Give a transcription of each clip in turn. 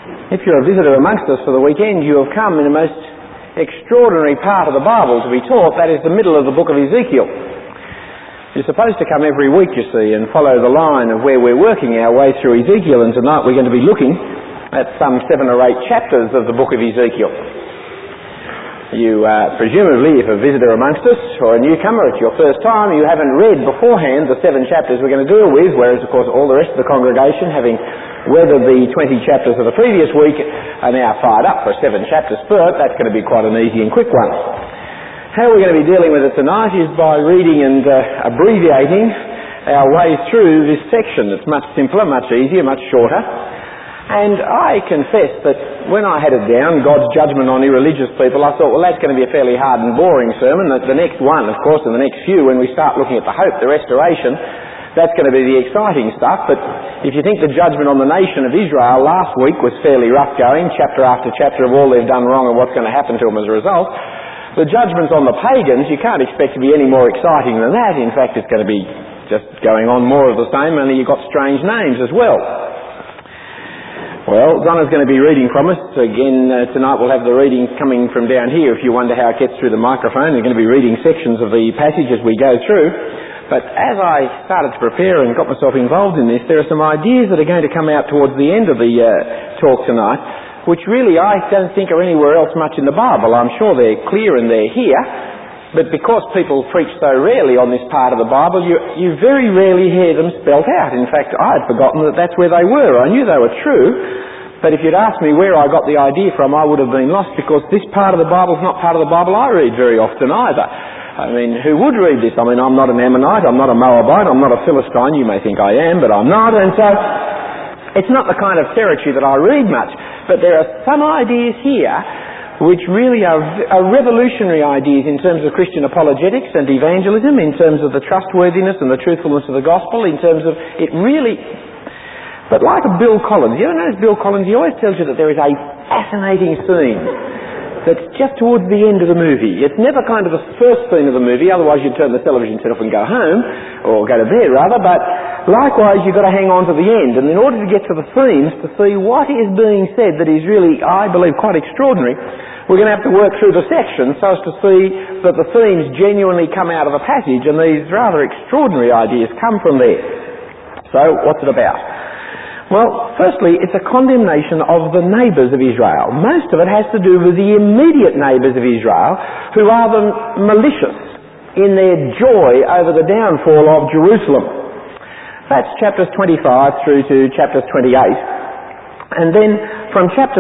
If you're a visitor amongst us for the weekend, you have come in a most extraordinary part of the Bible to be taught. That is the middle of the book of Ezekiel. You're supposed to come every week, you see, and follow the line of where we're working our way through Ezekiel, and tonight we're going to be looking at some 7 or 8 chapters of the book of Ezekiel. You, presumably, if a visitor amongst us or a newcomer, it's your first time, you haven't read beforehand the 7 chapters we're going to deal with, whereas, of course, all the rest of the congregation, having weathered the 20 chapters of the previous week, are now fired up for a 7-chapter spurt. That's going to be quite an easy and quick one. How we're going to be dealing with it tonight is by reading and abbreviating our way through this section. It's much simpler, much easier, much shorter. And I confess that when I had it down, God's judgment on irreligious people, I thought, well, that's going to be a fairly hard and boring sermon. The next one, of course, and the next few, when we start looking at the hope, the restoration, that's going to be the exciting stuff. But if you think the judgment on the nation of Israel last week was fairly rough going, chapter after chapter of all they've done wrong and what's going to happen to them as a result, the judgments on the pagans, you can't expect to be any more exciting than that. In fact, it's going to be just going on more of the same, only you've got strange names as well. Well, Donna's going to be reading from us. Again, tonight we'll have the reading coming from down here. If you wonder how it gets through the microphone, we're going to be reading sections of the passage as we go through. But as I started to prepare and got myself involved in this, there are some ideas that are going to come out towards the end of the talk tonight, which really I don't think are anywhere else much in the Bible. I'm sure they're clear and they're here, but because people preach so rarely on this part of the Bible, you very rarely hear them spelt out. In fact, I had forgotten that that's where they were. I knew they were true, but if you'd asked me where I got the idea from, I would have been lost, because this part of the Bible is not part of the Bible I read very often either. I mean, who would read this? I mean, I'm not an Ammonite, I'm not a Moabite, I'm not a Philistine. You may think I am, but I'm not, and so it's not the kind of territory that I read much. But there are some ideas here which really are revolutionary ideas in terms of Christian apologetics and evangelism, in terms of the trustworthiness and the truthfulness of the gospel, in terms of it really... But like a Bill Collins, you ever notice Bill Collins? He always tells you that there is a fascinating scene that's just towards the end of the movie. It's never kind of the first scene of the movie, otherwise you'd turn the television set off and go home, or go to bed rather, but likewise you've got to hang on to the end, and in order to get to the themes, to see what is being said that is really, I believe, quite extraordinary, we're going to have to work through the section so as to see that the themes genuinely come out of the passage, and these rather extraordinary ideas come from there. So, what's it about? Well, firstly, it's a condemnation of the neighbours of Israel. Most of it has to do with the immediate neighbours of Israel, who are the malicious in their joy over the downfall of Jerusalem. That's chapters 25 through to chapters 28. And then from chapter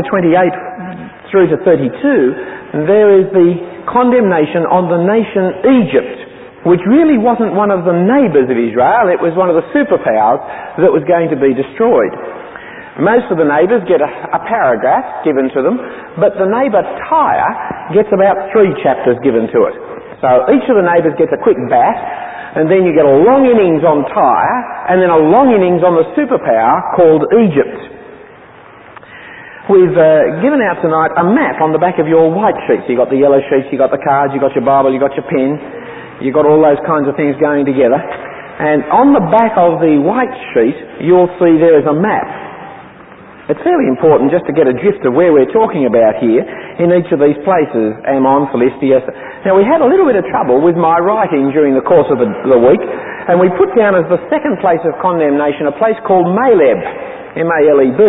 28 through to 32, there is the condemnation on the nation Egypt, which really wasn't one of the neighbours of Israel, it was one of the superpowers that was going to be destroyed. Most of the neighbours get a paragraph given to them, but the neighbour Tyre gets about 3 chapters given to it. So each of the neighbours gets a quick bat, and then you get a long innings on Tyre, and then a long innings on the superpower called Egypt. We've given out tonight a map on the back of your white sheets. You've got the yellow sheets, you've got the cards, you've got your Bible, you've got your pen. You've got all those kinds of things going together. And on the back of the white sheet, you'll see there is a map. It's fairly important just to get a gist of where we're talking about here in each of these places, Ammon, Philistia. Now, we had a little bit of trouble with my writing during the course of the week, and we put down as the second place of condemnation a place called Maleb, M-A-L-E-B,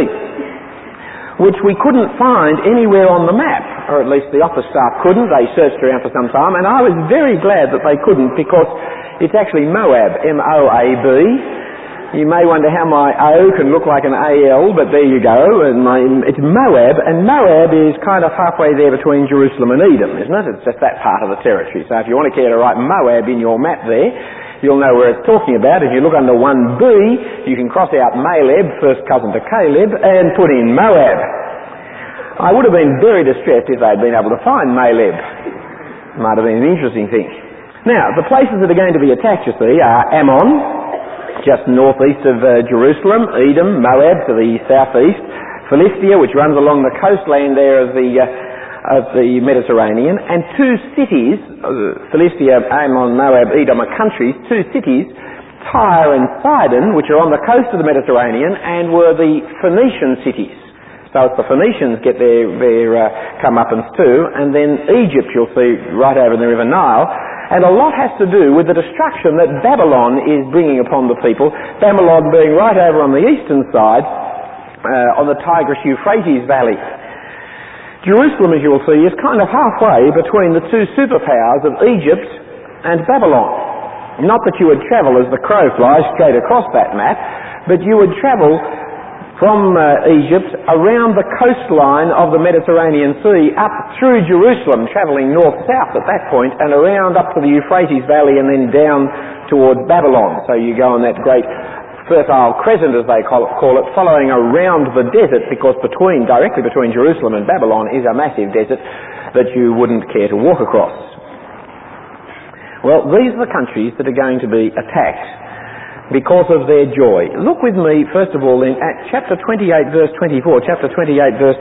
which we couldn't find anywhere on the map, or at least the office staff couldn't. They searched around for some time, and I was very glad that they couldn't, because it's actually Moab, M-O-A-B. You may wonder how my O can look like an A-L, but there you go. And it's Moab, and Moab is kind of halfway there between Jerusalem and Edom, isn't it? It's just that part of the territory. So if you want to care to write Moab in your map there, you'll know where it's talking about. If you look under 1B, you can cross out Maleb, first cousin to Caleb, and put in Moab. I would have been very distressed if they'd been able to find Maleb. Might have been an interesting thing. Now, the places that are going to be attacked, you see, are Ammon, just northeast of Jerusalem, Edom, Moab to the southeast, Philistia, which runs along the coastland there of the Mediterranean, and 2 cities, Philistia, Ammon, Moab, Edom are countries, 2 cities, Tyre and Sidon, which are on the coast of the Mediterranean and were the Phoenician cities. So it's the Phoenicians get their comeuppance too, and then Egypt you'll see right over the River Nile. And a lot has to do with the destruction that Babylon is bringing upon the people, Babylon being right over on the eastern side, on the Tigris-Euphrates Valley. Jerusalem, as you will see, is kind of halfway between the two superpowers of Egypt and Babylon. Not that you would travel as the crow flies straight across that map, but you would travel from Egypt around the coastline of the Mediterranean Sea up through Jerusalem, travelling north-south at that point, and around up to the Euphrates Valley and then down towards Babylon. So you go on that great fertile crescent, as they call it, following around the desert, because directly between Jerusalem and Babylon is a massive desert that you wouldn't care to walk across. Well, these are the countries that are going to be attacked because of their joy. Look with me, first of all, then, at chapter 28, verse 24, chapter 28, verse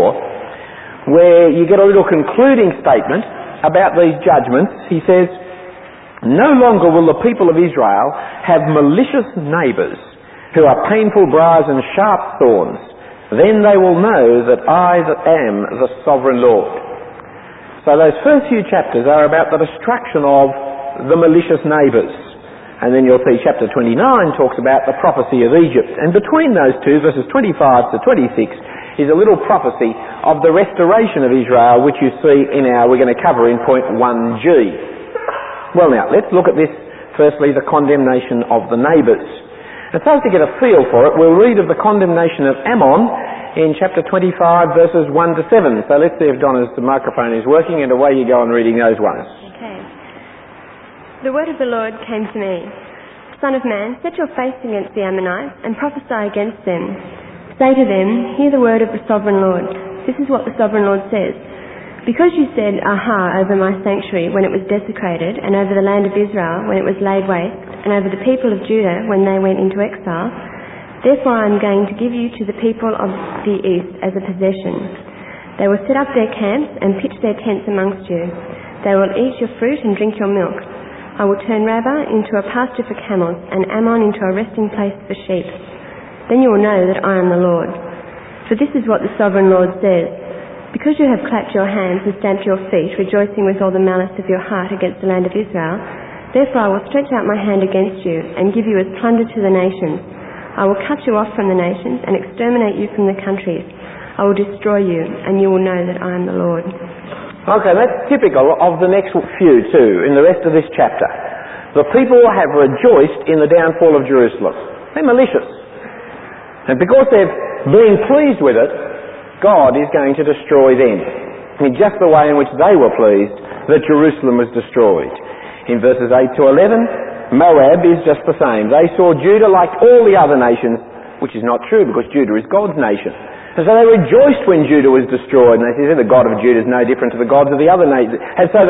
24, where you get a little concluding statement about these judgments. He says, "No longer will the people of Israel have malicious neighbours who are painful briars and sharp thorns. Then they will know that I am the sovereign Lord." So those first few chapters are about the destruction of the malicious neighbours. And then you'll see chapter 29 talks about the prophecy of Egypt. And between those two, verses 25 to 26, is a little prophecy of the restoration of Israel, which you see we're going to cover in point 1G. Well now, let's look at this, firstly, the condemnation of the neighbours. And so as to get a feel for it, we'll read of the condemnation of Ammon in chapter 25, verses 1 to 7. So let's see if Donna's microphone is working, and away you go on reading those ones. Okay. The word of the Lord came to me. "Son of man, set your face against the Ammonites and prophesy against them. Say to them, hear the word of the sovereign Lord. This is what the sovereign Lord says. Because you said, aha, over my sanctuary when it was desecrated, and over the land of Israel when it was laid waste, and over the people of Judah when they went into exile, therefore I am going to give you to the people of the east as a possession. They will set up their camps and pitch their tents amongst you. They will eat your fruit and drink your milk. I will turn Rabbah into a pasture for camels, and Ammon into a resting place for sheep. Then you will know that I am the Lord. For this is what the sovereign Lord says. Because you have clapped your hands and stamped your feet, rejoicing with all the malice of your heart against the land of Israel, therefore I will stretch out my hand against you and give you as plunder to the nations. I will cut you off from the nations and exterminate you from the countries. I will destroy you, and you will know that I am the Lord." Okay, that's typical of the next few too, in the rest of this chapter. The people have rejoiced in the downfall of Jerusalem. They're malicious. And because they've been pleased with it, God is going to destroy them in just the way in which they were pleased that Jerusalem was destroyed. In verses 8 to 11, Moab is just the same. They saw Judah like all the other nations, which is not true because Judah is God's nation. And so they rejoiced when Judah was destroyed, and they said the God of Judah is no different to the gods of the other nations. And so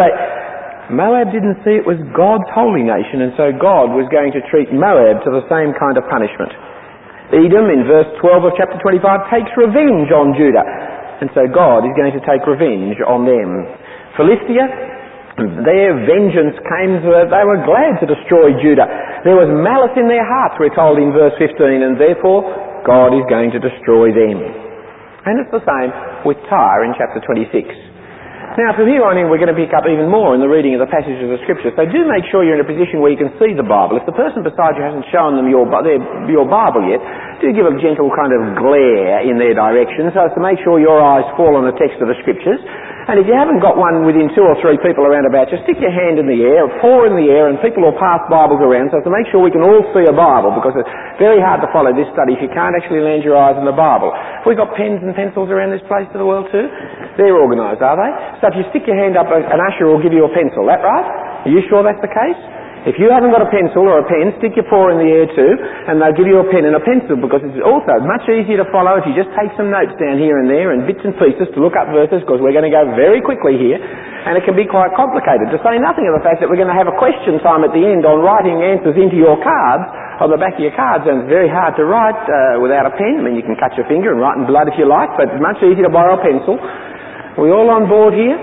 Moab didn't see it was God's holy nation, and so God was going to treat Moab to the same kind of punishment. Edom, in verse 12 of chapter 25, takes revenge on Judah, and so God is going to take revenge on them. Philistia, their vengeance came, they were glad to destroy Judah. There was malice in their hearts, we're told in verse 15, and therefore God is going to destroy them. And it's the same with Tyre in chapter 26. Now, from here on in, we're going to pick up even more in the reading of the passages of Scripture. So do make sure you're in a position where you can see the Bible. If the person beside you hasn't shown them your Bible yet, do give a gentle kind of glare in their direction so as to make sure your eyes fall on the text of the Scriptures. And if you haven't got one within 2 or 3 people around about you, stick your hand in the air, paw in the air, and people will pass Bibles around so as to make sure we can all see a Bible, because it's very hard to follow this study if you can't actually land your eyes on the Bible. Have we got pens and pencils around this place to the world too? They're organised, are they? So if you stick your hand up, an usher will give you a pencil. That right? Are you sure that's the case? If you haven't got a pencil or a pen, stick your paw in the air too, and they'll give you a pen and a pencil, because it's also much easier to follow if you just take some notes down here and there and bits and pieces to look up verses, because we're going to go very quickly here, and it can be quite complicated, to say nothing of the fact that we're going to have a question time at the end on writing answers into your cards, on the back of your cards, and it's very hard to write without a pen. I mean, you can cut your finger and write in blood if you like, but it's much easier to borrow a pencil. Are we all on board here?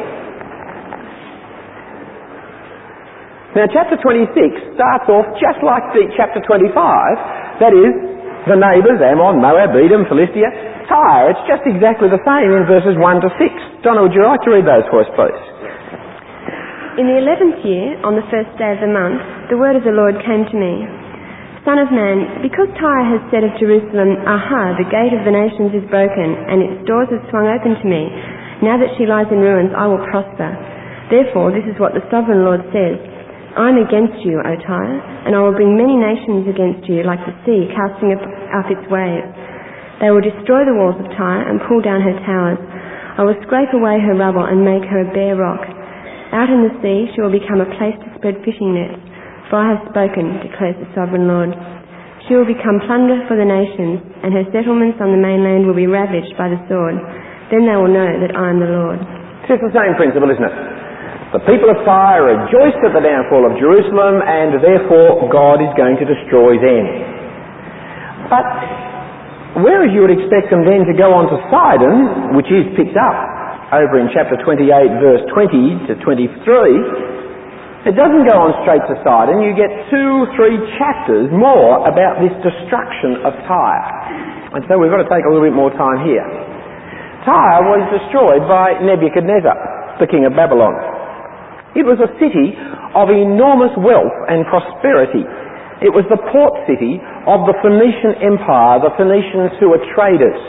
Now, chapter 26 starts off just like chapter 25, that is, The neighbours, Ammon, Moab, Edom, Philistia, Tyre. It's just exactly the same in verses 1 to 6. Donna, would you like to read those for us, please? In the 11th year, on the first day of the month, the word of the Lord came to me. Son of man, because Tyre has said of Jerusalem, Aha, the gate of the nations is broken, and its doors have swung open to me. Now that she lies in ruins, I will prosper. Therefore, this is what the sovereign Lord says. I am against you, O Tyre, and I will bring many nations against you, like the sea casting up its waves. They will destroy the walls of Tyre and pull down her towers. I will scrape away her rubble and make her a bare rock. Out in the sea she will become a place to spread fishing nets. For I have spoken, declares the sovereign Lord. She will become plunder for the nations, and her settlements on the mainland will be ravaged by the sword. Then they will know that I am the Lord. It's the same principle, isn't it? The people of Tyre rejoiced at the downfall of Jerusalem, and therefore God is going to destroy them. But whereas you would expect them then to go on to Sidon, which is picked up over in chapter 28, verse 20 to 23, it doesn't go on straight to Sidon. You get 2-3 chapters more about this destruction of Tyre. And so we've got to take a little bit more time here. Tyre was destroyed by Nebuchadnezzar, the king of Babylon. It was a city of enormous wealth and prosperity. It was the port city of the Phoenician Empire, the Phoenicians who were traders.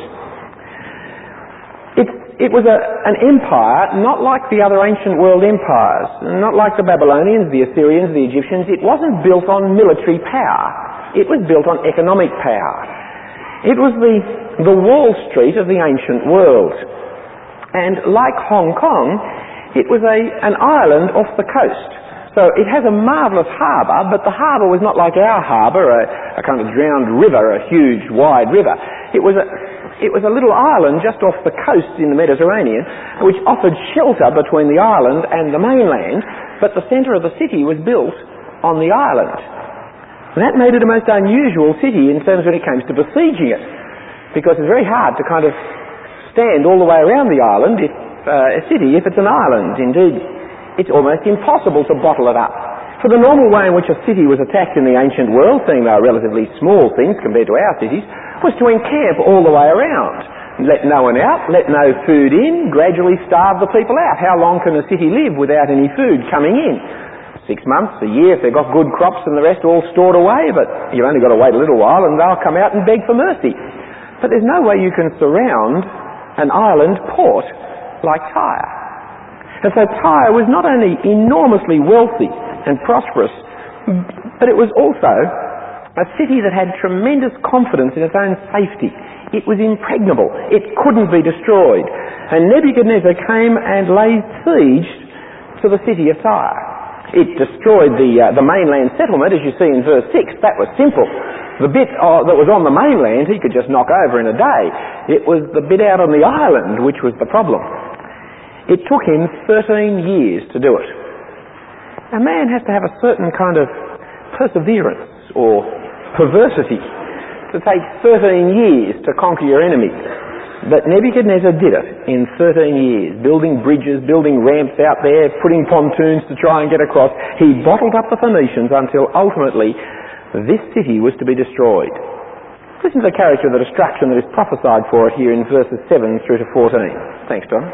It was an empire not like the other ancient world empires, not like the Babylonians, the Assyrians, the Egyptians. It wasn't built on military power. It was built on economic power. It was the Wall Street of the ancient world. And like Hong Kong, it was an island off the coast. So it has a marvellous harbour, but the harbour was not like our harbour, a kind of drowned river, a huge, wide river. It was a little island just off the coast in the Mediterranean, which offered shelter between the island and the mainland, but the centre of the city was built on the island. And that made it a most unusual city in terms when it came to besieging it, because it's very hard to kind of stand all the way around the island a city if it's an island. Indeed, it's almost impossible to bottle it up. For the normal way in which a city was attacked in the ancient world, seeing they were relatively small things compared to our cities, was to encamp all the way around. Let no one out, let no food in, gradually starve the people out. How long can a city live without any food coming in? 6 months, a year, if they've got good crops and the rest all stored away, but you've only got to wait a little while and they'll come out and beg for mercy. But there's no way you can surround an island port like Tyre. And so Tyre was not only enormously wealthy and prosperous, but it was also a city that had tremendous confidence in its own safety. It was impregnable. It couldn't be destroyed. And Nebuchadnezzar came and laid siege to the city of Tyre. It destroyed the mainland settlement, as you see in verse 6. That was simple. The bit that was on the mainland he could just knock over in a day. It was the bit out on the island which was the problem. It took him 13 years to do it. A man has to have a certain kind of perseverance or perversity to take 13 years to conquer your enemies. But Nebuchadnezzar did it in 13 years, building bridges, building ramps out there, putting pontoons to try and get across. He bottled up the Phoenicians until ultimately this city was to be destroyed. Listen to the character of the destruction that is prophesied for it here in verses 7 through to 14. Thanks, Don.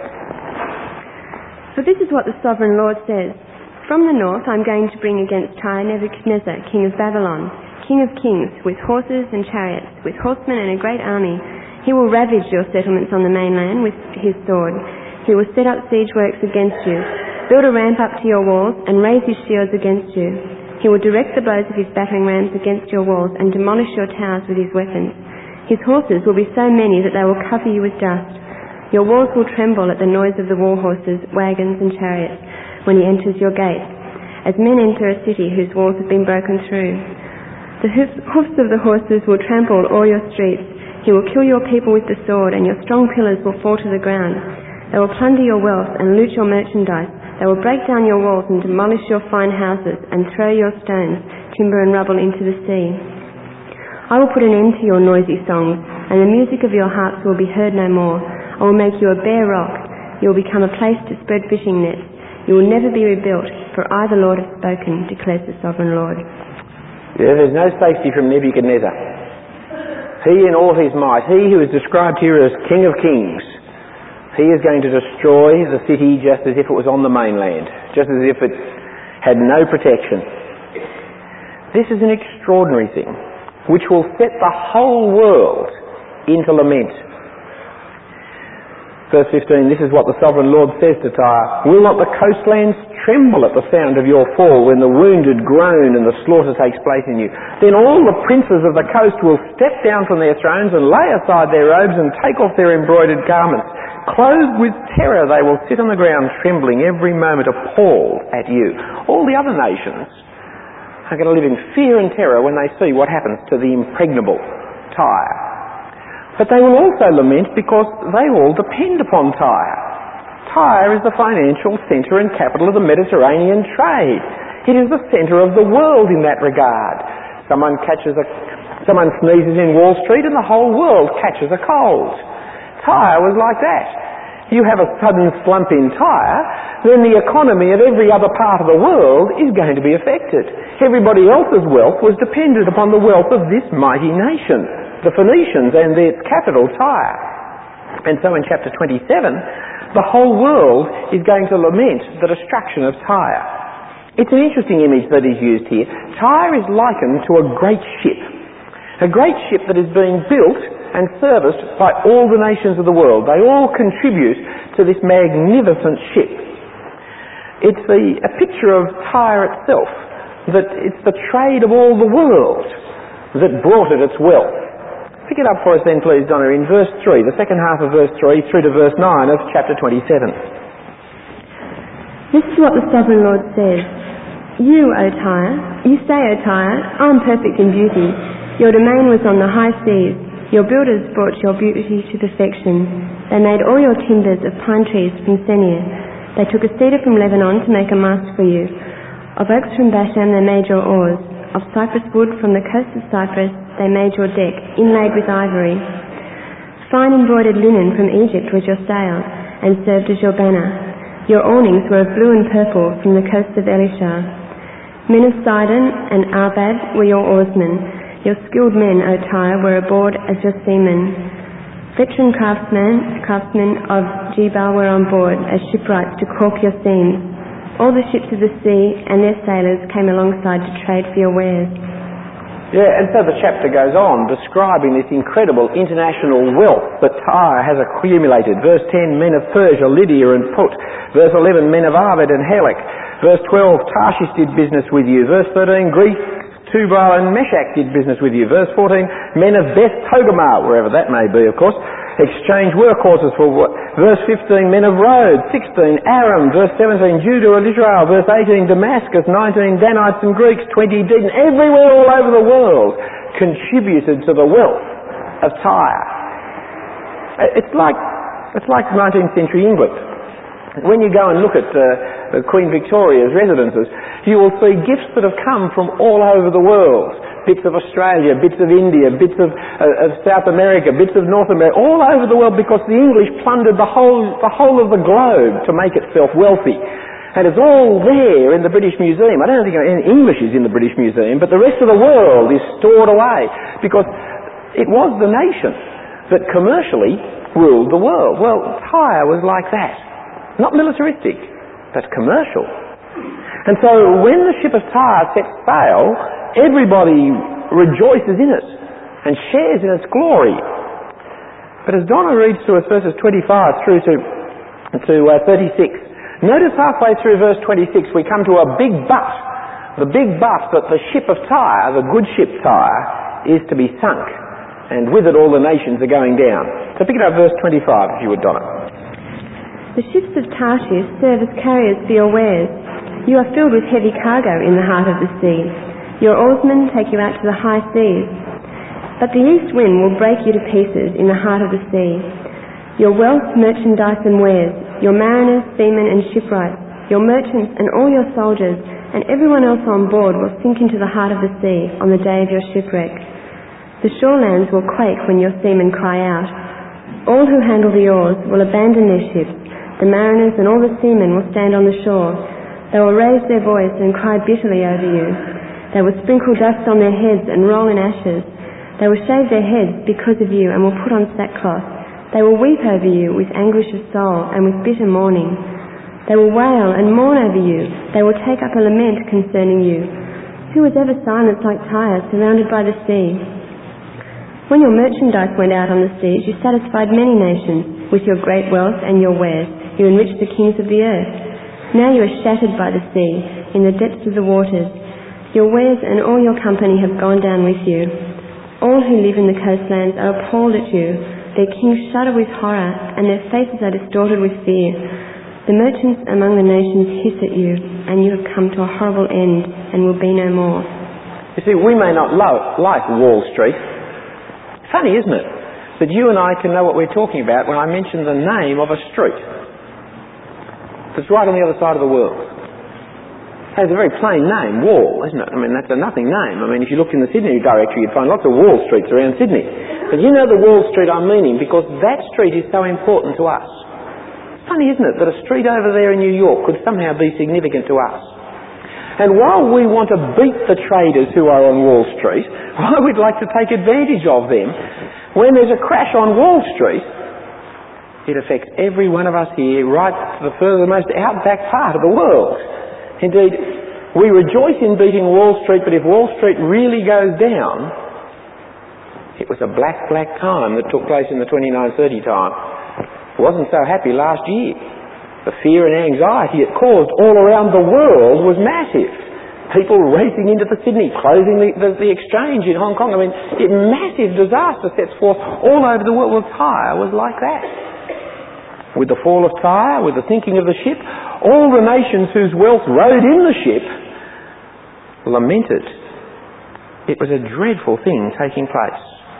For this is what the sovereign Lord says. From the north I am going to bring against Tyre Nebuchadnezzar, king of Babylon, king of kings, with horses and chariots, with horsemen and a great army. He will ravage your settlements on the mainland with his sword. He will set up siege works against you, build a ramp up to your walls, and raise his shields against you. He will direct the blows of his battering rams against your walls and demolish your towers with his weapons. His horses will be so many that they will cover you with dust. Your walls will tremble at the noise of the war horses, wagons and chariots when he enters your gates, as men enter a city whose walls have been broken through. The hoofs of the horses will trample all your streets. He will kill your people with the sword, and your strong pillars will fall to the ground. They will plunder your wealth and loot your merchandise. They will break down your walls and demolish your fine houses and throw your stones, timber and rubble into the sea. I will put an end to your noisy songs, and the music of your harps will be heard no more. I will make you a bare rock. You will become a place to spread fishing nets. You will never be rebuilt, for I, the Lord, have spoken, declares the sovereign Lord. Yeah, there's no safety from Nebuchadnezzar. He in all his might, he who is described here as King of Kings, he is going to destroy the city just as if it was on the mainland, just as if it had no protection. This is an extraordinary thing, which will set the whole world into lament. Verse 15, this is what the Sovereign Lord says to Tyre: will not the coastlands tremble at the sound of your fall when the wounded groan and the slaughter takes place in you? Then all the princes of the coast will step down from their thrones and lay aside their robes and take off their embroidered garments. Clothed with terror they will sit on the ground trembling every moment, appalled at you. All the other nations are going to live in fear and terror when they see what happens to the impregnable Tyre. But they will also lament because they all depend upon Tyre. Tyre is the financial centre and capital of the Mediterranean trade. It is the centre of the world in that regard. Someone sneezes in Wall Street and the whole world catches a cold. Tyre was like that. You have a sudden slump in Tyre, then the economy of every other part of the world is going to be affected. Everybody else's wealth was dependent upon the wealth of this mighty nation, the Phoenicians, and its capital, Tyre. And so in chapter 27, the whole world is going to lament the destruction of Tyre. It's an interesting image that is used here. Tyre is likened to a great ship that is being built and serviced by all the nations of the world. They all contribute to this magnificent ship. It's a picture of Tyre itself, that it's the trade of all the world that brought it its wealth. Pick it up for us then, please, Donna, in verse 3, the second half of verse 3 through to verse 9 of chapter 27. This is what the Sovereign Lord says. You, O Tyre, you say, O Tyre, I am perfect in beauty. Your domain was on the high seas. Your builders brought your beauty to perfection. They made all your timbers of pine trees from Senir. They took a cedar from Lebanon to make a mast for you. Of oaks from Bashan they made your oars. Of cypress wood from the coast of Cyprus they made your deck, inlaid with ivory. Fine embroidered linen from Egypt was your sail, and served as your banner. Your awnings were of blue and purple from the coast of Elisha. Men of Sidon and Arvad were your oarsmen. Your skilled men, O Tyre, were aboard as your seamen. Veteran craftsmen of Jebal were on board as shipwrights to caulk your seams. All the ships of the sea and their sailors came alongside to trade for your wares. Yeah, and so the chapter goes on describing this incredible international wealth that Tyre has accumulated. Verse 10, men of Persia, Lydia and Put. Verse 11, men of Arvad and Helek. Verse 12, Tarshish did business with you. Verse 13, Greece, Tubal and Meshach did business with you. Verse 14, men of Beth Togarmah, wherever that may be, of course, exchanged workhorses for what? Verse 15, men of Rhodes. 16, Aram. Verse 17, Judah and Israel. Verse 18, Damascus. 19, Danites and Greeks. 20, Dedan. Everywhere all over the world contributed to the wealth of Tyre. It's like 19th century England. When you go and look at Queen Victoria's residences, you will see gifts that have come from all over the world. Bits of Australia, bits of India, bits of South America, bits of North America, all over the world, because the English plundered the whole of the globe to make itself wealthy. And it's all there in the British Museum. I don't think any English is in the British Museum, but the rest of the world is stored away, because it was the nation that commercially ruled the world. Well, Tyre was like that. Not militaristic, but commercial. And so when the ship of Tyre sets sail, everybody rejoices in it and shares in its glory. But as Donna reads to us verses 25 through to 36, notice halfway through verse 26 we come to a big but. The big but that the ship of Tyre, the good ship Tyre, is to be sunk, and with it all the nations are going down. So pick it up verse 25 if you would, Donna. The ships of Tarshish serve as carriers for your wares. You are filled with heavy cargo in the heart of the sea. Your oarsmen take you out to the high seas. But the east wind will break you to pieces in the heart of the sea. Your wealth, merchandise and wares, your mariners, seamen and shipwrights, your merchants and all your soldiers, and everyone else on board will sink into the heart of the sea on the day of your shipwreck. The shorelands will quake when your seamen cry out. All who handle the oars will abandon their ships. The mariners and all the seamen will stand on the shore. They will raise their voice and cry bitterly over you. They will sprinkle dust on their heads and roll in ashes. They will shave their heads because of you and will put on sackcloth. They will weep over you with anguish of soul and with bitter mourning. They will wail and mourn over you. They will take up a lament concerning you. Who was ever silent like Tyre, surrounded by the sea? When your merchandise went out on the seas, you satisfied many nations. With your great wealth and your wares, you enriched the kings of the earth. Now you are shattered by the sea, in the depths of the waters. Your wares and all your company have gone down with you. All who live in the coastlands are appalled at you. Their kings shudder with horror, and their faces are distorted with fear. The merchants among the nations hiss at you, and you have come to a horrible end and will be no more. You see, we may not like Wall Street. Funny, isn't it, that you and I can know what we're talking about when I mention the name of a street that's right on the other side of the world. It has a very plain name, Wall, isn't it? I mean, that's a nothing name. I mean, if you looked in the Sydney directory, you'd find lots of Wall Streets around Sydney. But you know the Wall Street I'm meaning because that street is so important to us. It's funny, isn't it, that a street over there in New York could somehow be significant to us. And while we want to beat the traders who are on Wall Street, I would like to take advantage of them. When there's a crash on Wall Street, it affects every one of us here right to the furthermost outback part of the world. Indeed, we rejoice in beating Wall Street, but if Wall Street really goes down, it was a black, black time that took place in the 2930 time. It wasn't so happy last year. The fear and anxiety it caused all around the world was massive. People racing into the Sydney, closing the exchange in Hong Kong. I mean, massive disaster sets forth all over the world. Well, Tyre was like that. With the fall of Tyre, with the sinking of the ship, all the nations whose wealth rode in the ship lamented. It was a dreadful thing taking place.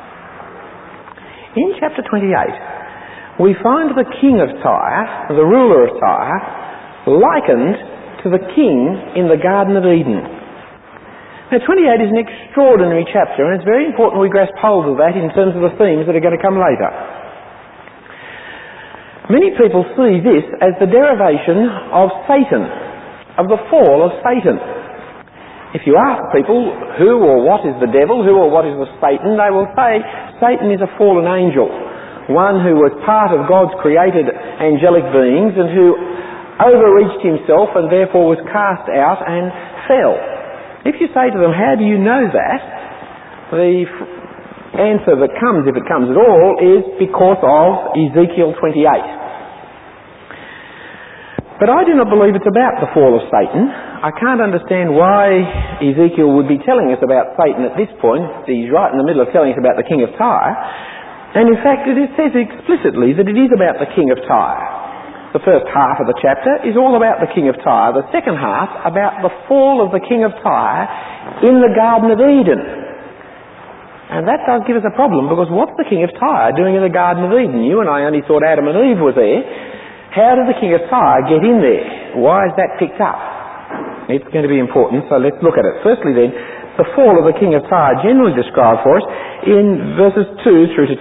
In chapter 28, we find the king of Tyre, the ruler of Tyre, likened to the king in the Garden of Eden. Now 28 is an extraordinary chapter, and it's very important we grasp hold of that in terms of the themes that are going to come later. Many people see this as the derivation of Satan, of the fall of Satan. If you ask people who or what is the devil, who or what is the Satan, they will say Satan is a fallen angel. One who was part of God's created angelic beings and who overreached himself and therefore was cast out and fell. If you say to them, how do you know that? The answer that comes, if it comes at all, is because of Ezekiel 28. But I do not believe it's about the fall of Satan. I can't understand why Ezekiel would be telling us about Satan at this point. He's right in the middle of telling us about the king of Tyre. And in fact, it says explicitly that it is about the king of Tyre. The first half of the chapter is all about the king of Tyre. The second half about the fall of the king of Tyre in the Garden of Eden. And that does give us a problem, because what's the king of Tyre doing in the Garden of Eden? You and I only thought Adam and Eve were there. How did the king of Tyre get in there? Why is that picked up? It's going to be important, so let's look at it. Firstly then, the fall of the king of Tyre, generally described for us in verses 2 through to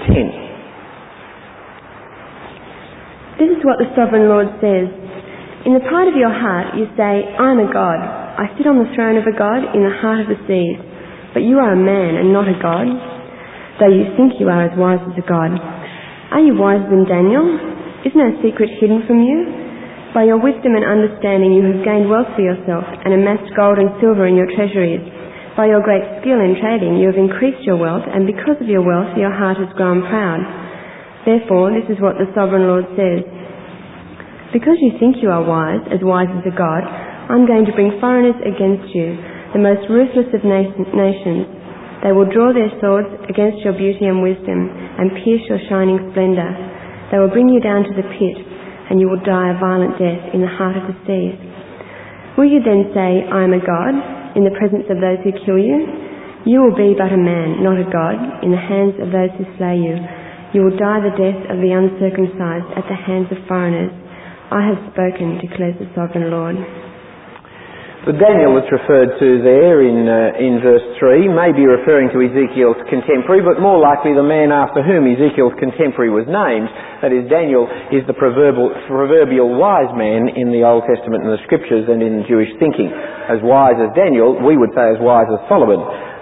10. This is what the Sovereign Lord says. In the pride of your heart you say, I am a God. I sit on the throne of a God in the heart of the seas. But you are a man and not a God, though you think you are as wise as a God. Are you wiser than Daniel? Is no secret hidden from you? By your wisdom and understanding you have gained wealth for yourself and amassed gold and silver in your treasuries. By your great skill in trading you have increased your wealth, and because of your wealth your heart has grown proud. Therefore, this is what the Sovereign Lord says. Because you think you are wise as a God, I'm going to bring foreigners against you, the most ruthless of nations. They will draw their swords against your beauty and wisdom and pierce your shining splendour. They will bring you down to the pit, and you will die a violent death in the heart of the seas. Will you then say, I am a God, in the presence of those who kill you? You will be but a man, not a God, in the hands of those who slay you. You will die the death of the uncircumcised at the hands of foreigners. I have spoken, declares the Sovereign Lord. The Daniel that's referred to there in verse 3 may be referring to Ezekiel's contemporary, but more likely the man after whom Ezekiel's contemporary was named. That is, Daniel is the proverbial wise man in the Old Testament and the Scriptures and in Jewish thinking. As wise as Daniel, we would say as wise as Solomon.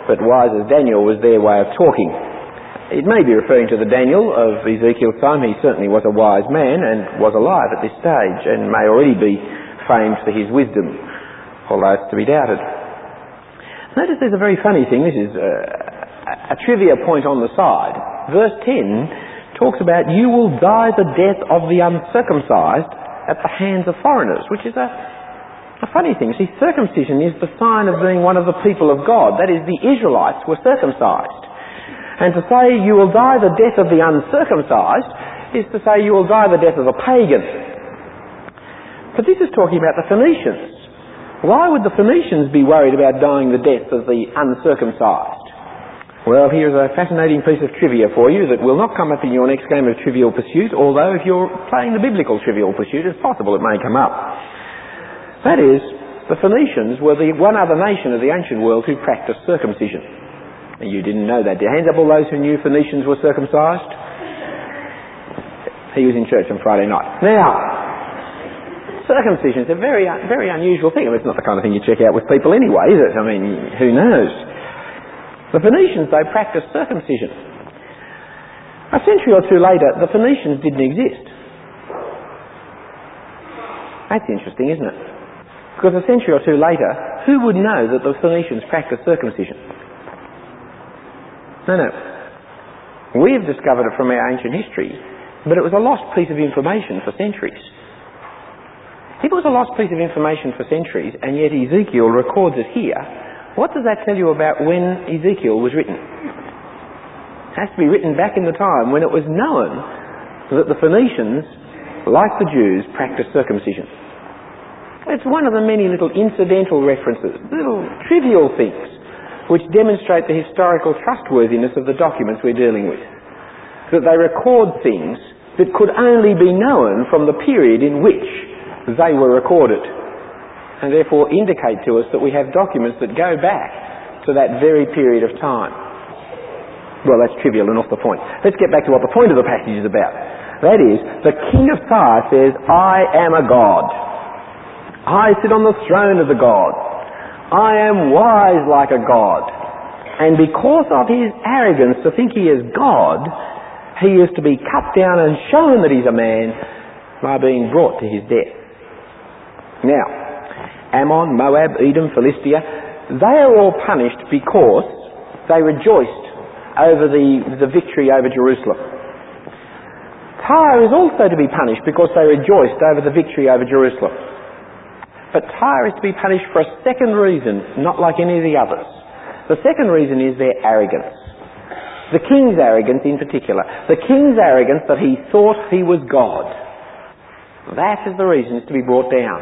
but wise as Daniel was their way of talking. It may be referring to the Daniel of Ezekiel's time. He certainly was a wise man and was alive at this stage and may already be famed for his wisdom, although it's to be doubted. Notice there's a very funny thing. This is a trivia point on the side. Verse 10 talks about, you will die the death of the uncircumcised at the hands of foreigners, which is a funny thing. See, circumcision is the sign of being one of the people of God. That is, the Israelites were circumcised. And to say you will die the death of the uncircumcised is to say you will die the death of a pagan. But this is talking about the Phoenicians. Why would the Phoenicians be worried about dying the death of the uncircumcised? Well, here's a fascinating piece of trivia for you that will not come up in your next game of Trivial Pursuit, although if you're playing the biblical Trivial Pursuit, it's possible it may come up. That is, the Phoenicians were the one other nation of the ancient world who practiced circumcision. You didn't know that. Hands up all those who knew Phoenicians were circumcised. He was in church on Friday night. Now, circumcision is a very unusual thing. I mean, it's not the kind of thing you check out with people anyway, is it? I mean, who knows? The Phoenicians, they practiced circumcision. A century or two later, the Phoenicians didn't exist. That's interesting, isn't it? Because a century or two later, who would know that the Phoenicians practiced circumcision? No. We've discovered it from our ancient history, but it was a lost piece of information for centuries. If it was a lost piece of information for centuries, and yet Ezekiel records it here, what does that tell you about when Ezekiel was written? It has to be written back in the time when it was known that the Phoenicians, like the Jews, practiced circumcision. It's one of the many little incidental references, little trivial things, which demonstrate the historical trustworthiness of the documents we're dealing with. That they record things that could only be known from the period in which they were recorded, and therefore indicate to us that we have documents that go back to that very period of time. Well, that's trivial and off the point. Let's get back to what the point of the passage is about. That is, the king of Tyre says, I am a god. I sit on the throne of the gods. I am wise like a god. And because of his arrogance to think he is God, he is to be cut down and shown that he's a man by being brought to his death. Now, Ammon, Moab, Edom, Philistia, they are all punished because they rejoiced over the victory over Jerusalem. Tyre is also to be punished because they rejoiced over the victory over Jerusalem. But Tyre is to be punished for a second reason, not like any of the others. The second reason is their arrogance. The king's arrogance in particular. The king's arrogance that he thought he was God. That is the reason it's to be brought down.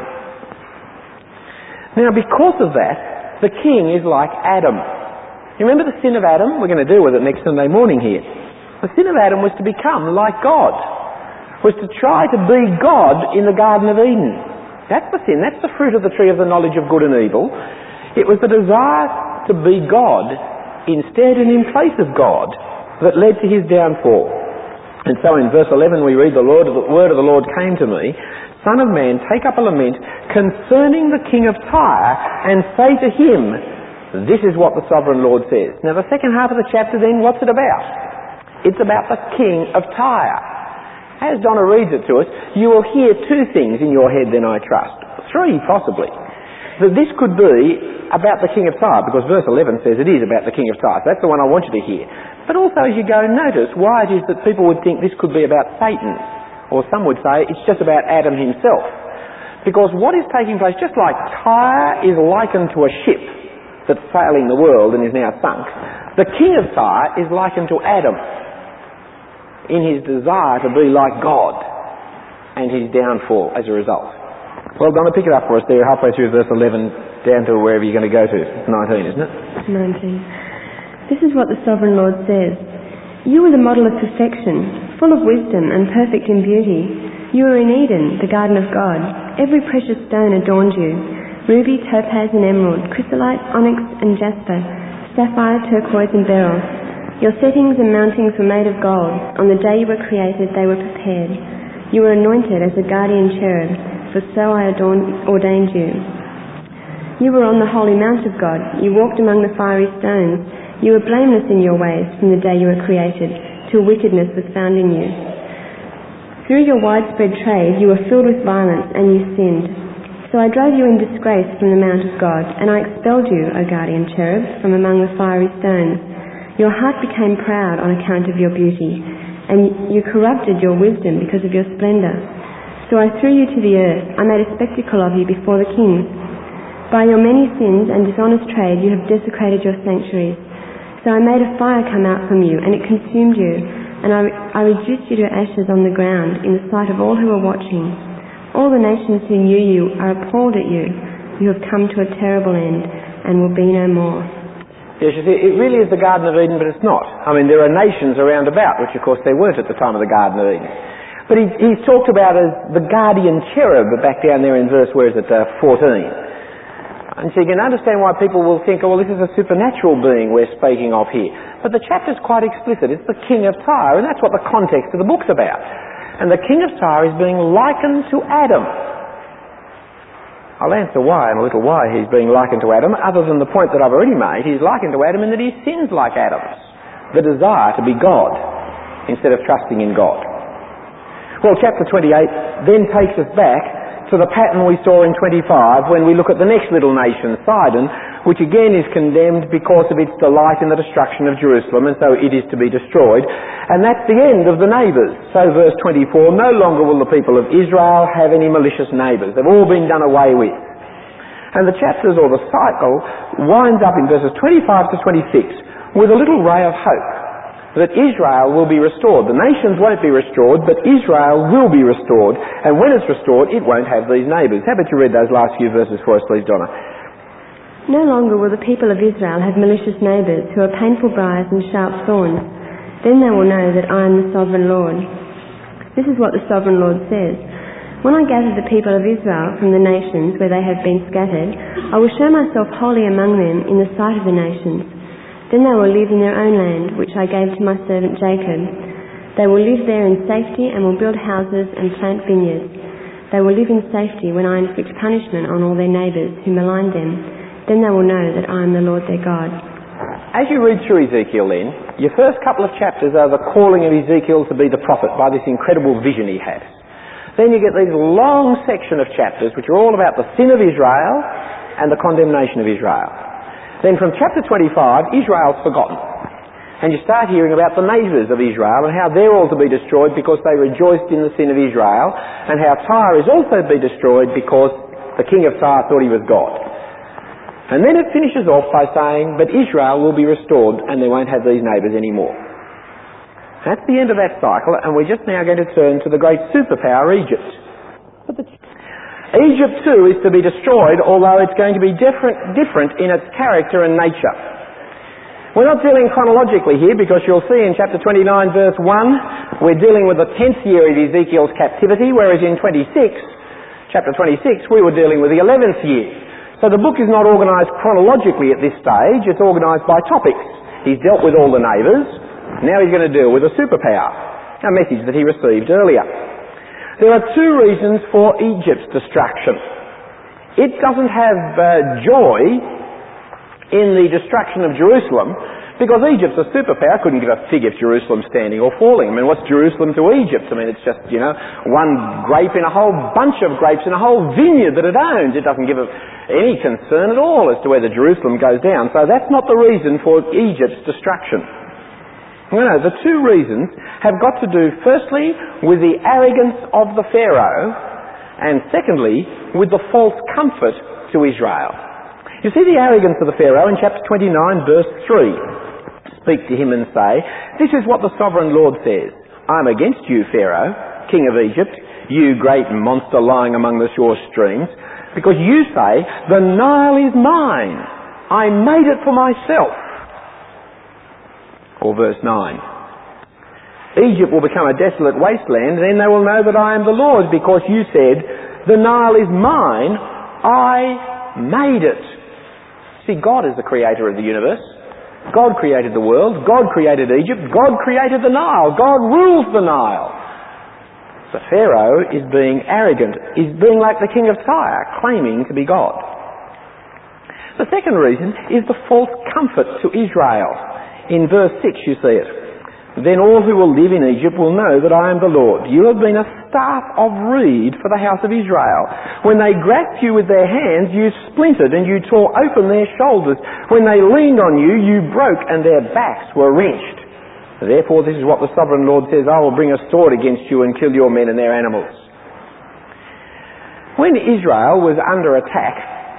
Now, because of that, the king is like Adam. You remember the sin of Adam? We're going to deal with it next Sunday morning here. The sin of Adam was to become like God. Was to try to be God in the Garden of Eden. That's the sin. That's the fruit of the tree of the knowledge of good and evil. It was the desire to be God instead and in place of God that led to his downfall. And so in verse 11 we read, the word of the Lord came to me, Son of man, take up a lament concerning the king of Tyre and say to him, this is what the sovereign Lord says. Now the second half of the chapter then, what's it about? It's about the king of Tyre. As Donna reads it to us, you will hear two things in your head then, I trust. Three, possibly. That this could be about the king of Tyre, because verse 11 says it is about the king of Tyre. So that's the one I want you to hear. But also as you go, notice why it is that people would think this could be about Satan. Or some would say it's just about Adam himself. Because what is taking place, just like Tyre is likened to a ship that's sailing the world and is now sunk, the king of Tyre is likened to Adam in his desire to be like God and his downfall as a result. Well, Donna, pick it up for us there halfway through verse 11 down to wherever you're going to go to. 19, isn't it? 19. This is what the Sovereign Lord says. You are the model of perfection, full of wisdom and perfect in beauty. You are in Eden, the garden of God. Every precious stone adorned you. Ruby, topaz and emerald, chrysolite, onyx and jasper, sapphire, turquoise and beryl. Your settings and mountings were made of gold. On the day you were created, they were prepared. You were anointed as a guardian cherub, for so I ordained you. You were on the holy mount of God. You walked among the fiery stones. You were blameless in your ways from the day you were created, till wickedness was found in you. Through your widespread trade you were filled with violence, and you sinned. So I drove you in disgrace from the mount of God, and I expelled you, O guardian cherub, from among the fiery stones. Your heart became proud on account of your beauty, and you corrupted your wisdom because of your splendour. So I threw you to the earth. I made a spectacle of you before the kings. By your many sins and dishonest trade you have desecrated your sanctuaries. So I made a fire come out from you, and it consumed you, and I reduced you to ashes on the ground in the sight of all who were watching. All the nations who knew you are appalled at you. You have come to a terrible end and will be no more. Yes, you see, it really is the Garden of Eden, but it's not. I mean, there are nations around about, which of course there weren't at the time of the Garden of Eden. But he's talked about as the guardian cherub back down there in verse, 14. And so you can understand why people will think, oh, well, this is a supernatural being we're speaking of here. But the chapter's quite explicit. It's the king of Tyre, and that's what the context of the book's about. And the king of Tyre is being likened to Adam. I'll answer why in a little while he's being likened to Adam, other than the point that I've already made. He's likened to Adam in that he sins like Adam's. The desire to be God instead of trusting in God. Well, chapter 28 then takes us back to the pattern we saw in 25 when we look at the next little nation, Sidon, which again is condemned because of its delight in the destruction of Jerusalem, and so it is to be destroyed. And that's the end of the neighbours. So verse 24, no longer will the people of Israel have any malicious neighbours. They've all been done away with. And the chapters, or the cycle, winds up in verses 25 to 26 with a little ray of hope that Israel will be restored. The nations won't be restored, but Israel will be restored. And when it's restored, it won't have these neighbours. How about you read those last few verses for us, please, Donna? No longer will the people of Israel have malicious neighbours who are painful briars and sharp thorns. Then they will know that I am the sovereign Lord. This is what the sovereign Lord says. When I gather the people of Israel from the nations where they have been scattered, I will show myself holy among them in the sight of the nations. Then they will live in their own land, which I gave to my servant Jacob. They will live there in safety and will build houses and plant vineyards. They will live in safety when I inflict punishment on all their neighbours who malign them. Then they will know that I am the Lord their God. As you read through Ezekiel then, your first couple of chapters are the calling of Ezekiel to be the prophet by this incredible vision he has. Then you get these long section of chapters which are all about the sin of Israel and the condemnation of Israel. Then from chapter 25, Israel's forgotten. And you start hearing about the neighbours of Israel and how they're all to be destroyed because they rejoiced in the sin of Israel, and how Tyre is also to be destroyed because the king of Tyre thought he was God. And then it finishes off by saying, but Israel will be restored and they won't have these neighbours anymore. That's the end of that cycle, and we're just now going to turn to the great superpower, Egypt. Egypt too is to be destroyed, although it's going to be different in its character and nature. We're not dealing chronologically here because you'll see in chapter 29 verse 1 we're dealing with the 10th year of Ezekiel's captivity, whereas in chapter 26 we were dealing with the 11th year. So the book is not organised chronologically at this stage, it's organised by topics. He's dealt with all the neighbours, now he's going to deal with a superpower, a message that he received earlier. There are two reasons for Egypt's destruction. It doesn't have joy in the destruction of Jerusalem because Egypt's a superpower, couldn't give a fig if Jerusalem's standing or falling. I mean, what's Jerusalem to Egypt? I mean, it's just, one grape in a whole bunch of grapes in a whole vineyard that it owns. It doesn't give any concern at all as to whether Jerusalem goes down. So that's not the reason for Egypt's destruction. No, the two reasons have got to do, firstly, with the arrogance of the Pharaoh, and secondly, with the false comfort to Israel. You see the arrogance of the Pharaoh in chapter 29, verse 3. Speak to him and say, this is what the sovereign Lord says. I am against you, Pharaoh, king of Egypt, you great monster lying among the shore streams, because you say, the Nile is mine. I made it for myself. Or verse 9. Egypt will become a desolate wasteland, and then they will know that I am the Lord, because you said, the Nile is mine, I made it. See, God is the creator of the universe. God created the world, God created Egypt, God created the Nile, God rules the Nile. The Pharaoh is being arrogant, is being like the king of Tyre, claiming to be God. The second reason is the false comfort to Israel. In verse 6 you see it. Then all who will live in Egypt will know that I am the Lord. You have been a staff of reed for the house of Israel. When they grasped you with their hands, you splintered and you tore open their shoulders. When they leaned on you, you broke and their backs were wrenched. Therefore, this is what the sovereign Lord says, I will bring a sword against you and kill your men and their animals. When Israel was under attack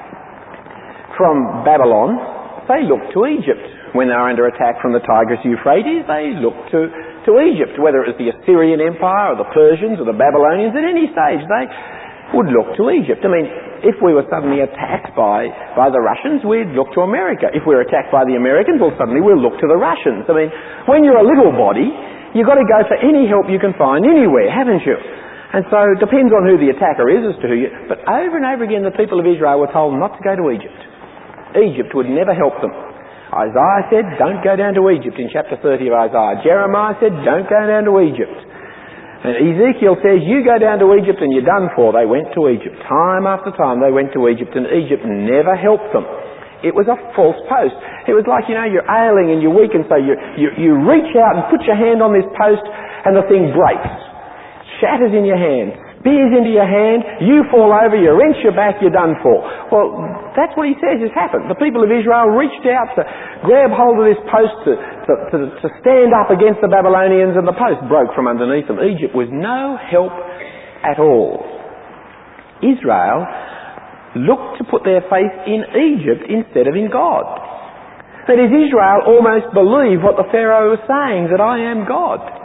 from Babylon, they looked to Egypt. When they were under attack from the Tigris-Euphrates, they looked to Egypt. Whether it was the Assyrian Empire or the Persians or the Babylonians, at any stage they would look to Egypt. I mean, if we were suddenly attacked by the Russians, we'd look to America. If we were attacked by the Americans, well, suddenly we'll look to the Russians. I mean, when you're a little body, you've got to go for any help you can find anywhere, haven't you? And so it depends on who the attacker is as to who you... But over and over again, the people of Israel were told not to go to Egypt. Egypt would never help them. Isaiah said, don't go down to Egypt in chapter 30 of Isaiah. Jeremiah said, don't go down to Egypt. And Ezekiel says, you go down to Egypt and you're done for. They went to Egypt. Time after time they went to Egypt, and Egypt never helped them. It was a false post. It was like, you're ailing and you're weak, and so you reach out and put your hand on this post and the thing breaks. Shatters in your hand. Spears into your hand, you fall over, you wrench your back, you're done for. Well, that's what he says has happened. The people of Israel reached out to grab hold of this post to stand up against the Babylonians, and the post broke from underneath them. Egypt was no help at all. Israel looked to put their faith in Egypt instead of in God. That is, Israel almost believed what the Pharaoh was saying, that I am God.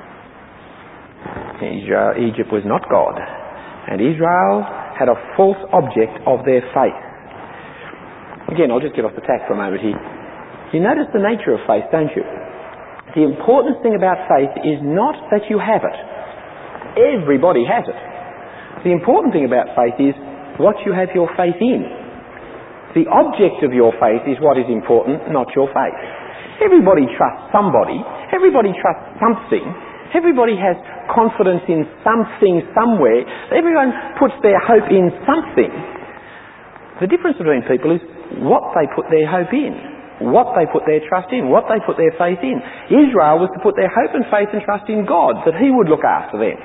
Egypt was not God, and Israel had a false object of their faith. Again, I'll just get off the tack for a moment here. You notice the nature of faith, don't you? The important thing about faith is not that you have it. Everybody has it. The important thing about faith is what you have your faith in. The object of your faith is what is important, not your faith. Everybody trusts somebody. Everybody trusts something. Everybody has confidence in something somewhere. Everyone puts their hope in something. The difference between people is what they put their hope in, what they put their trust in, what they put their faith in. Israel was to put their hope and faith and trust in God, that he would look after them.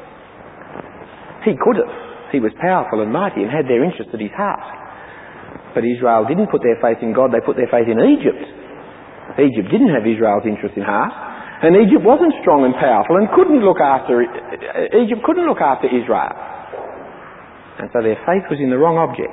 He could have. He was powerful and mighty and had their interest at his heart. But Israel didn't put their faith in God, they put their faith in Egypt. Egypt didn't have Israel's interest in heart. And Egypt wasn't strong and powerful and Egypt couldn't look after Israel. And so their faith was in the wrong object.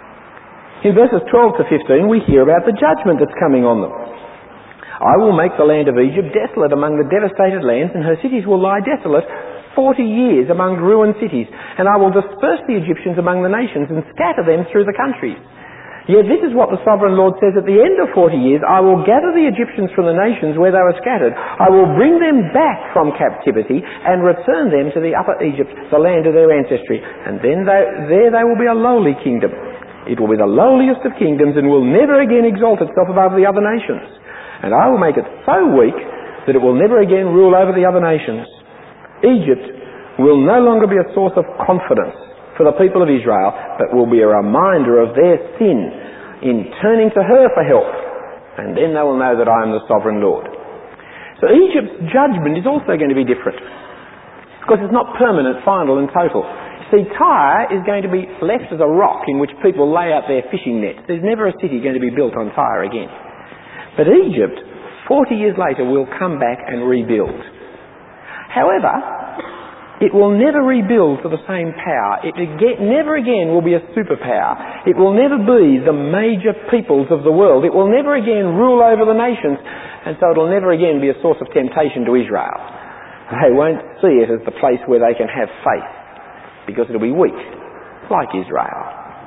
In verses 12 to 15 we hear about the judgment that's coming on them. I will make the land of Egypt desolate among the devastated lands, and her cities will lie desolate 40 years among ruined cities. And I will disperse the Egyptians among the nations and scatter them through the countries. Yet this is what the sovereign Lord says, at the end of 40 years, I will gather the Egyptians from the nations where they were scattered. I will bring them back from captivity and return them to the upper Egypt, the land of their ancestry. And then there they will be a lowly kingdom. It will be the lowliest of kingdoms and will never again exalt itself above the other nations. And I will make it so weak that it will never again rule over the other nations. Egypt will no longer be a source of confidence for the people of Israel, but will be a reminder of their sin in turning to her for help. And then they will know that I am the sovereign Lord. So Egypt's judgment is also going to be different, because it's not permanent, final and total. See, Tyre is going to be left as a rock in which people lay out their fishing nets. There's never a city going to be built on Tyre again. But Egypt, 40 years later, will come back and rebuild. However, it will never rebuild to the same power. It never again will be a superpower. It will never be the major peoples of the world. It will never again rule over the nations, and so it will never again be a source of temptation to Israel. They won't see it as the place where they can have faith, because it'll be weak, like Israel.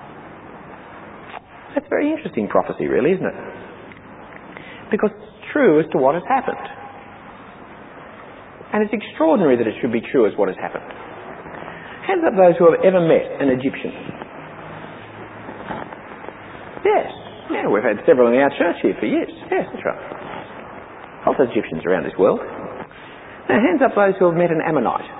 That's a very interesting prophecy, really, isn't it? Because it's true as to what has happened. And it's extraordinary that it should be true as what has happened. Hands up those who have ever met an Egyptian. Yes. Yeah, we've had several in our church here for years. Yes, that's right. Lots of Egyptians around this world. Now, hands up those who have met an Ammonite.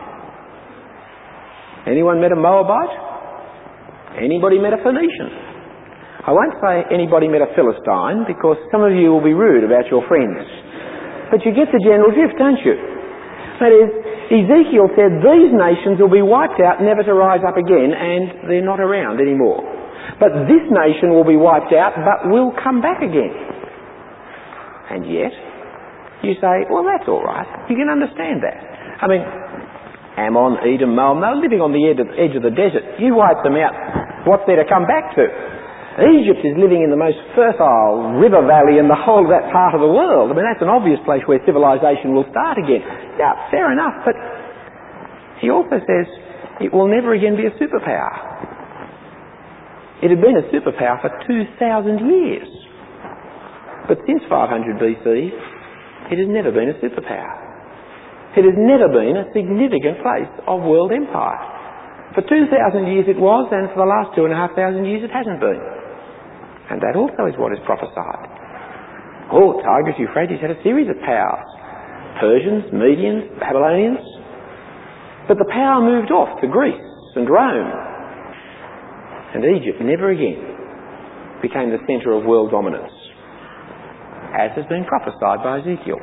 Anyone met a Moabite? Anybody met a Phoenician? I won't say anybody met a Philistine, because some of you will be rude about your friends. But you get the general drift, don't you? That is, Ezekiel said these nations will be wiped out, never to rise up again, and they're not around anymore. But this nation will be wiped out, but will come back again. And yet, you say, well, that's all right. You can understand that. I mean, Ammon, Edom, Moab, they're living on the edge of the desert. You wipe them out, what's there to come back to? Egypt is living in the most fertile river valley in the whole of that part of the world. I mean, that's an obvious place where civilization will start again. Yeah, fair enough, but he also says it will never again be a superpower. It had been a superpower for 2,000 years. But since 500 BC, it has never been a superpower. It has never been a significant place of world empire. For 2,000 years it was, and for the last 2,500 years it hasn't been. And that also is what is prophesied. Oh, Tigris, Euphrates had a series of powers. Persians, Medians, Babylonians. But the power moved off to Greece and Rome. And Egypt never again became the centre of world dominance, as has been prophesied by Ezekiel.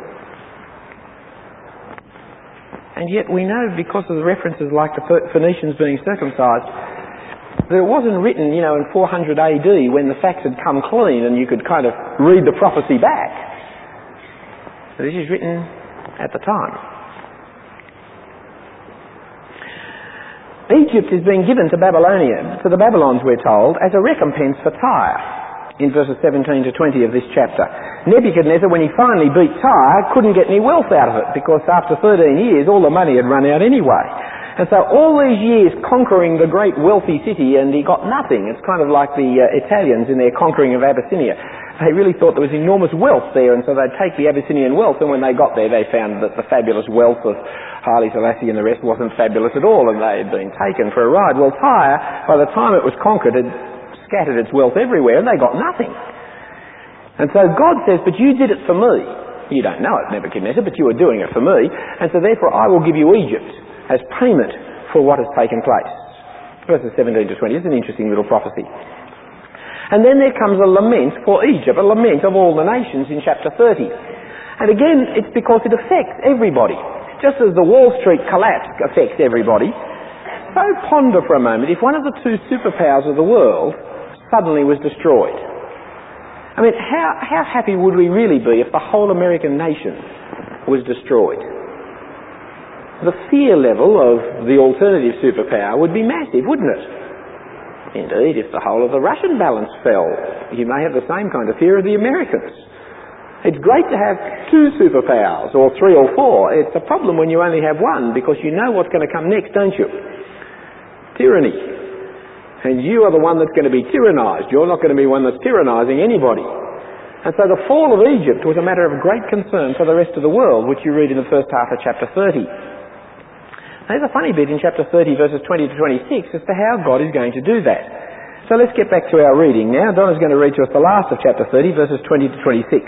And yet we know, because of the references like the Phoenicians being circumcised, that it wasn't written, in 400 AD when the facts had come clean and you could kind of read the prophecy back. This is written at the time. Egypt is being given to Babylonia, to the Babylons, we're told, as a recompense for Tyre, in verses 17 to 20 of this chapter. Nebuchadnezzar, when he finally beat Tyre, couldn't get any wealth out of it, because after 13 years all the money had run out anyway. And so all these years conquering the great wealthy city, and he got nothing. It's kind of like the Italians in their conquering of Abyssinia. They really thought there was enormous wealth there, and so they'd take the Abyssinian wealth, and when they got there they found that the fabulous wealth of Haile Selassie and the rest wasn't fabulous at all, and they had been taken for a ride. Well, Tyre, by the time it was conquered, had scattered its wealth everywhere, and they got nothing. And so God says, but you did it for me. You don't know it, Nebuchadnezzar, but you are doing it for me, and so therefore I will give you Egypt as payment for what has taken place. Verses 17 to 20 is an interesting little prophecy. And then there comes a lament for Egypt, a lament of all the nations in chapter 30. And again, it's because it affects everybody. Just as the Wall Street collapse affects everybody, so ponder for a moment, if one of the two superpowers of the world suddenly was destroyed. I mean, how happy would we really be if the whole American nation was destroyed? The fear level of the alternative superpower would be massive, wouldn't it? Indeed, if the whole of the Russian balance fell, you may have the same kind of fear of the Americans. It's great to have two superpowers, or three or four. It's a problem when you only have one, because you know what's going to come next, don't you? Tyranny. And you are the one that's going to be tyrannised. You're not going to be one that's tyrannising anybody. And so the fall of Egypt was a matter of great concern for the rest of the world, which you read in the first half of chapter 30. There's a funny bit in chapter 30, verses 20 to 26, as to how God is going to do that. So let's get back to our reading now. Donna's going to read to us the last of chapter 30, verses 20 to 26.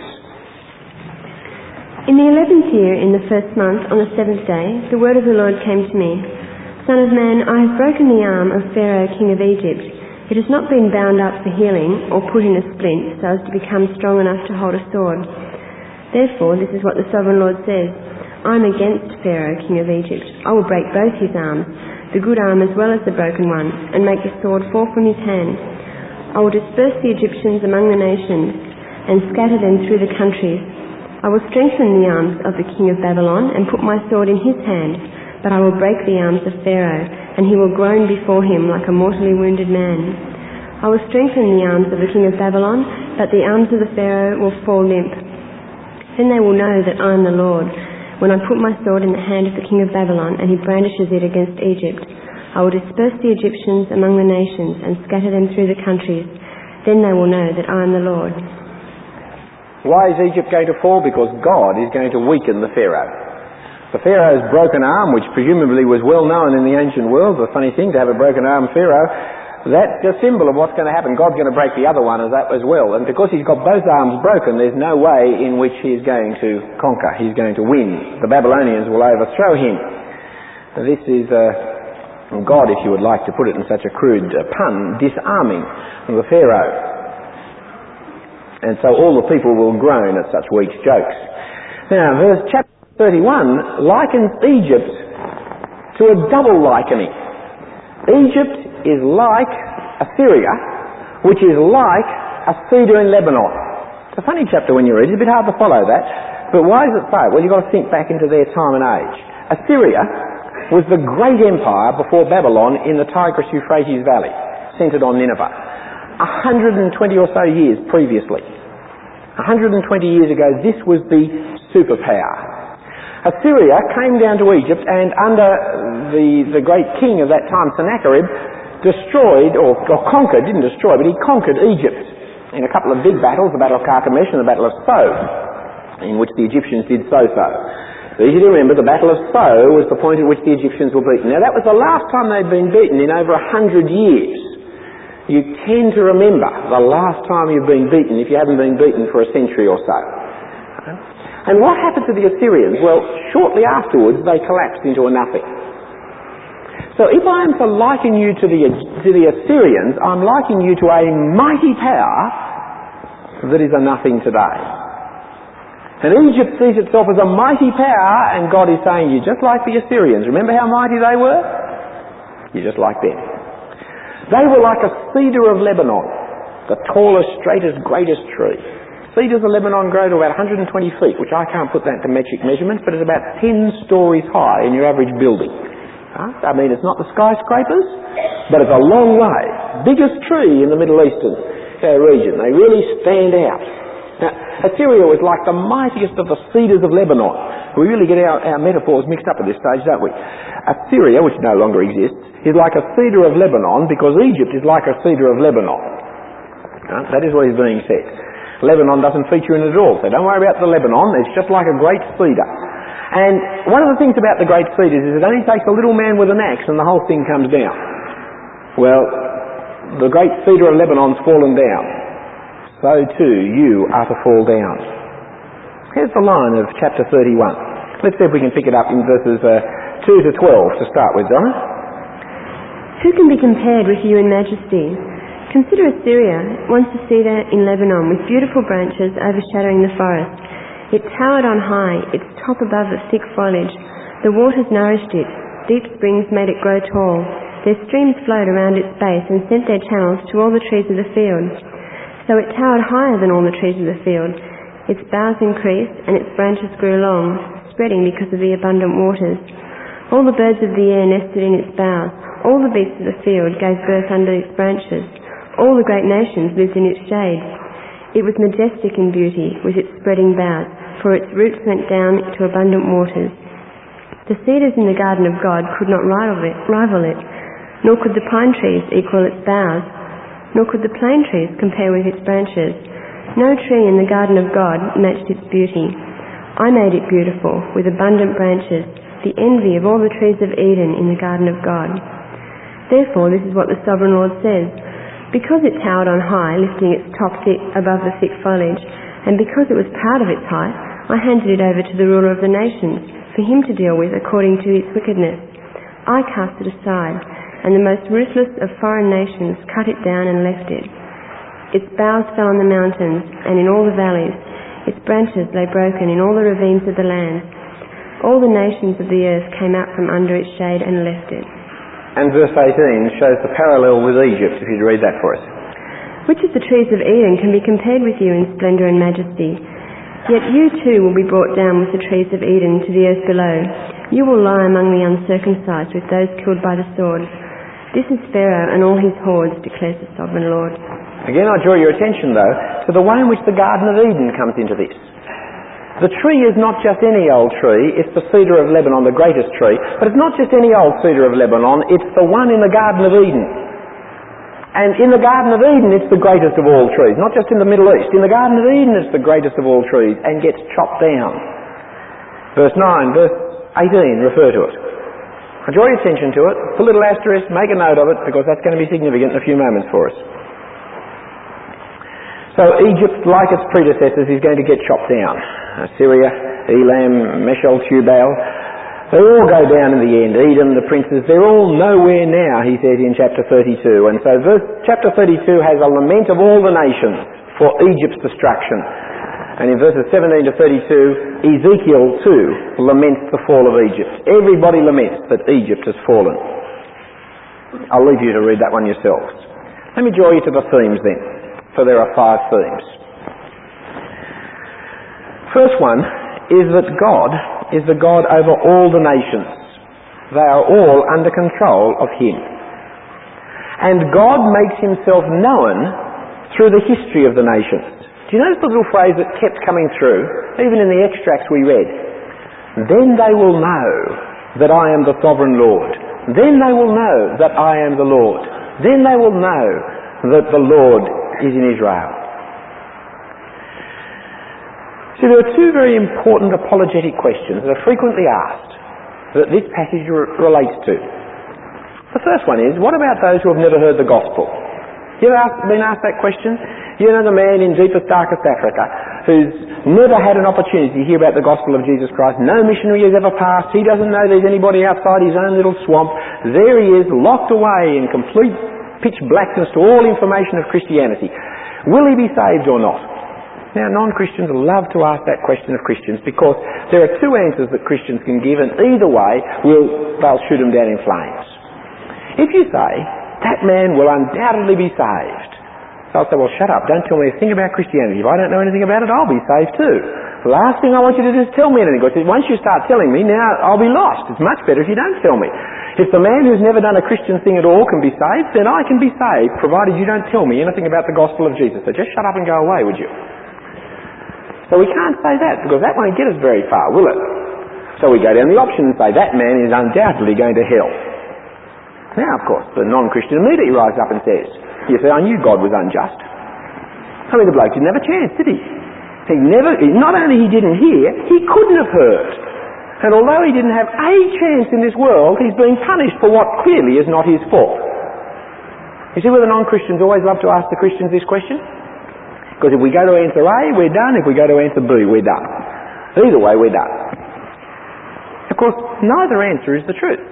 In the 11th year, in the first month, on the 7th day, the word of the Lord came to me. Son of man, I have broken the arm of Pharaoh, king of Egypt. It has not been bound up for healing, or put in a splint, so as to become strong enough to hold a sword. Therefore, this is what the sovereign Lord says. I am against Pharaoh, king of Egypt. I will break both his arms, the good arm as well as the broken one, and make the sword fall from his hand. I will disperse the Egyptians among the nations, and scatter them through the countries. I will strengthen the arms of the king of Babylon, and put my sword in his hand, but I will break the arms of Pharaoh, and he will groan before him like a mortally wounded man. I will strengthen the arms of the king of Babylon, but the arms of the Pharaoh will fall limp. Then they will know that I am the Lord, when I put my sword in the hand of the king of Babylon, and he brandishes it against Egypt. I will disperse the Egyptians among the nations, and scatter them through the countries. Then they will know that I am the Lord. Why is Egypt going to fall? Because God is going to weaken the Pharaoh. The Pharaoh's broken arm, which presumably was well known in the ancient world, the funny thing to have a broken arm Pharaoh, that's a symbol of what's going to happen. God's going to break the other one as well. And because he's got both arms broken, there's no way in which he's going to conquer. He's going to win. The Babylonians will overthrow him. Now, this is God, if you would like to put it in such a crude pun, disarming the Pharaoh. And so all the people will groan at such weak jokes. Now, verse chapter 31 likens Egypt to a double likening. Egypt is like Assyria, which is like a cedar in Lebanon. It's a funny chapter when you read it. It's a bit hard to follow that. But why is it so? Well, you've got to think back into their time and age. Assyria was the great empire before Babylon in the Tigris-Euphrates Valley, centred on Nineveh. 120 or so years previously. 120 years ago, this was the superpower. Assyria came down to Egypt and under the great king of that time, Sennacherib, destroyed, or conquered, didn't destroy, but he conquered Egypt in a couple of big battles, the Battle of Carchemish and the Battle of So, in which the Egyptians did so-so. Easy to remember, the Battle of So was the point at which the Egyptians were beaten. Now that was the last time they'd been beaten in over 100 years. You tend to remember the last time you've been beaten if you haven't been beaten for a century or so. And what happened to the Assyrians? Well, shortly afterwards they collapsed into a nothing. So if I am to liken you to the Assyrians, I'm likening you to a mighty power that is a nothing today. And Egypt sees itself as a mighty power, and God is saying, you're just like the Assyrians. Remember how mighty they were? You're just like them. They were like a cedar of Lebanon, the tallest, straightest, greatest tree. Cedars of Lebanon grow to about 120 feet, which I can't put that into metric measurements, but it's about 10 stories high in your average building. I mean, it's not the skyscrapers, but it's a long way. Biggest tree in the Middle Eastern region. They really stand out. Now, Assyria was like the mightiest of the cedars of Lebanon. We really get our metaphors mixed up at this stage, don't we? Assyria, which no longer exists, is like a cedar of Lebanon because Egypt is like a cedar of Lebanon. That is what is being said. Lebanon doesn't feature in it at all, so don't worry about the Lebanon. It's just like a great cedar. And one of the things about the great cedars is it only takes a little man with an axe and the whole thing comes down. Well, the great cedar of Lebanon's fallen down. So too you are to fall down. Here's the line of chapter 31. Let's see if we can pick it up in verses 2 to 12 to start with, Donna. Who can be compared with you in majesty? Consider Assyria, once a cedar in Lebanon with beautiful branches overshadowing the forest. It towered on high, its top above the thick foliage. The waters nourished it, deep springs made it grow tall. Their streams flowed around its base and sent their channels to all the trees of the field. So it towered higher than all the trees of the field. Its boughs increased and its branches grew long, spreading because of the abundant waters. All the birds of the air nested in its boughs. All the beasts of the field gave birth under its branches. All the great nations lived in its shade. It was majestic in beauty, with its spreading boughs, for its roots went down to abundant waters. The cedars in the garden of God could not rival it, nor could the pine trees equal its boughs, nor could the plane trees compare with its branches. No tree in the garden of God matched its beauty. I made it beautiful, with abundant branches, the envy of all the trees of Eden in the garden of God. Therefore, this is what the Sovereign Lord says. Because it towered on high, lifting its top above the thick foliage, and because it was proud of its height, I handed it over to the ruler of the nations, for him to deal with according to its wickedness. I cast it aside, and the most ruthless of foreign nations cut it down and left it. Its boughs fell on the mountains and in all the valleys. Its branches lay broken in all the ravines of the land. All the nations of the earth came out from under its shade and left it. And verse 18 shows the parallel with Egypt, if you'd read that for us. Which of the trees of Eden can be compared with you in splendour and majesty? Yet you too will be brought down with the trees of Eden to the earth below. You will lie among the uncircumcised with those killed by the sword. This is Pharaoh and all his hordes, declares the Sovereign Lord. Again, I draw your attention, though, to the way in which the Garden of Eden comes into this. The tree is not just any old tree, it's the cedar of Lebanon, the greatest tree, but it's not just any old cedar of Lebanon, it's the one in the Garden of Eden. And in the Garden of Eden, it's the greatest of all trees, not just in the Middle East. In the Garden of Eden, it's the greatest of all trees and gets chopped down. Verse 9, verse 18 refer to it. I draw your attention to it, put a little asterisk, make a note of it, because that's going to be significant in a few moments for us. So Egypt, like its predecessors, is going to get chopped down. Assyria, Elam, Meshel-Tubal, they all go down in the end. Edom, the princes, they're all nowhere now, he says in chapter 32. And so chapter 32 has a lament of all the nations for Egypt's destruction. And in verses 17 to 32, Ezekiel too laments the fall of Egypt. Everybody laments that Egypt has fallen. I'll leave you to read that one yourselves. Let me draw you to the themes then, for there are 5 themes. First one is that God is the God over all the nations. They are all under control of Him. And God makes Himself known through the history of the nations. Do you notice the little phrase that kept coming through, even in the extracts we read? Then they will know that I am the sovereign Lord. Then they will know that I am the Lord. Then they will know that the Lord is in Israel. So there are 2 very important apologetic questions that are frequently asked that this passage relates to. The first one is, what about those who have never heard the gospel? You ever been asked that question? You know the man in deepest, darkest Africa who's never had an opportunity to hear about the gospel of Jesus Christ. No missionary has ever passed. He doesn't know there's anybody outside his own little swamp. There he is, locked away in complete pitch blackness to all information of Christianity. Will he be saved or not? Now, non-Christians love to ask that question of Christians because there are 2 answers that Christians can give, and either way they'll shoot them down in flames. If you say, that man will undoubtedly be saved, they'll say, well, shut up, don't tell me a thing about Christianity. If I don't know anything about it, I'll be saved too. The last thing I want you to do is tell me anything, because once you start telling me, now I'll be lost. It's much better if you don't tell me. If the man who's never done a Christian thing at all can be saved, then I can be saved, provided you don't tell me anything about the gospel of Jesus. So just shut up and go away, would you? So we can't say that, because that won't get us very far, will it? So we go down the option and say, that man is undoubtedly going to hell. Now, of course, the non-Christian immediately rises up and says, you say, I knew God was unjust. I mean, the bloke didn't have a chance, did he? Not only he didn't hear, he couldn't have heard. And although he didn't have a chance in this world, he's being punished for what clearly is not his fault. You see where the non-Christians always love to ask the Christians this question? Because if we go to answer A, we're done. If we go to answer B, we're done. Either way, we're done. Of course, neither answer is the truth.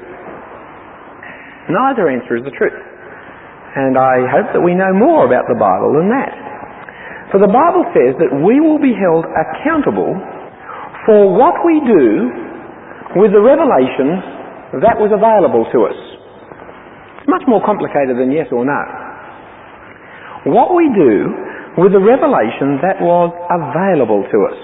Neither answer is the truth. And I hope that we know more about the Bible than that. For the Bible says that we will be held accountable for what we do with the revelation that was available to us. It's much more complicated than yes or no. What we do with the revelation that was available to us.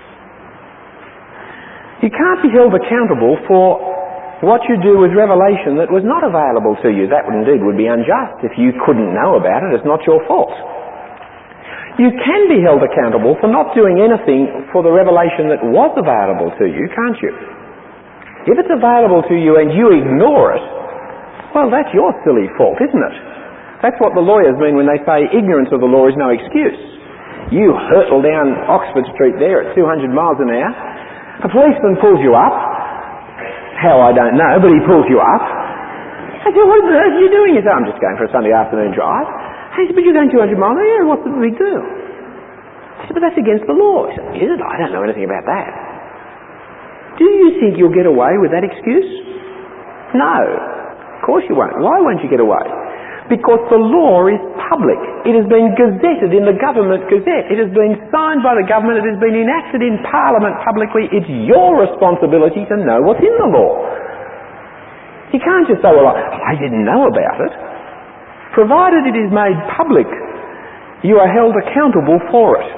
You can't be held accountable for what you do with revelation that was not available to you. That indeed would be unjust. If you couldn't know about it, it's not your fault. You can be held accountable for not doing anything for the revelation that was available to you, can't you? If it's available to you and you ignore it, well, that's your silly fault, isn't it? That's what the lawyers mean when they say ignorance of the law is no excuse. You hurtle down Oxford Street there at 200 miles an hour. A policeman pulls you up. How, I don't know, but he pulls you up. I said, what on earth are you doing? He said, I'm just going for a Sunday afternoon drive. He said, but you're going 200 miles an hour. What's the big deal? I said, but that's against the law. He said, is it? I don't know anything about that. Do you think you'll get away with that excuse? No. Of course you won't. Why won't you get away? Because the law is public. It has been gazetted in the Government Gazette. It has been signed by the government. It has been enacted in Parliament publicly. It's your responsibility to know what's in the law. You can't just say, well, I didn't know about it. Provided it is made public, you are held accountable for it.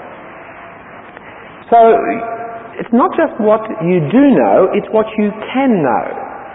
So it's not just what you do know, it's what you can know.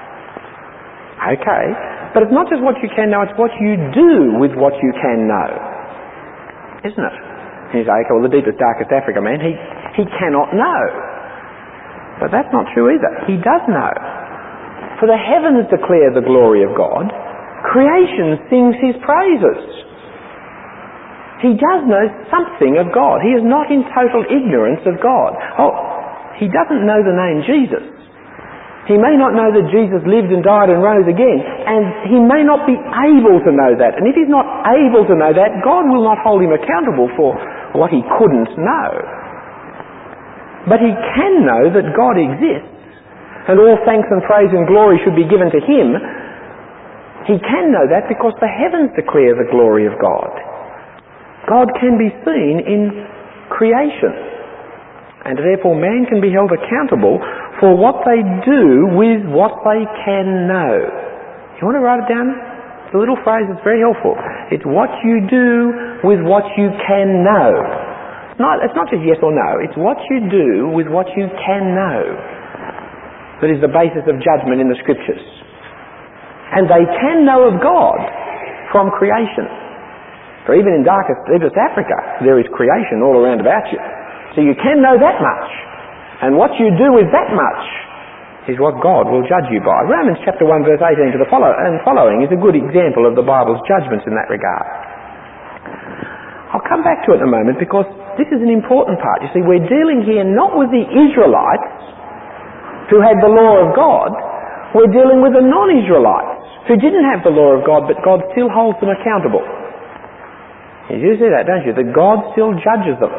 Okay. But it's not just what you can know, it's what you do with what you can know. Isn't it? And you say, okay, well, the deepest, darkest Africa man, he cannot know. But that's not true either. He does know. For the heavens declare the glory of God. Creation sings His praises. He does know something of God. He is not in total ignorance of God. Oh, he doesn't know the name Jesus. He may not know that Jesus lived and died and rose again, and he may not be able to know that. And if he's not able to know that, God will not hold him accountable for what he couldn't know. But he can know that God exists, and all thanks and praise and glory should be given to him. He can know that because the heavens declare the glory of God. God can be seen in creation, and therefore man can be held accountable for what they do with what they can know. You want to write it down? It's a little phrase that's very helpful. It's what you do with what you can know. It's not just yes or no. It's what you do with what you can know that is the basis of judgment in the Scriptures. And they can know of God from creation. For even in deepest Africa, there is creation all around about you. So you can know that much. And what you do with that much is what God will judge you by. Romans chapter 1 verse 18 to the following is a good example of the Bible's judgments in that regard. I'll come back to it in a moment because this is an important part. You see, we're dealing here not with the Israelites who had the law of God. We're dealing with the non-Israelites who didn't have the law of God, but God still holds them accountable. You see that, don't you? That God still judges them.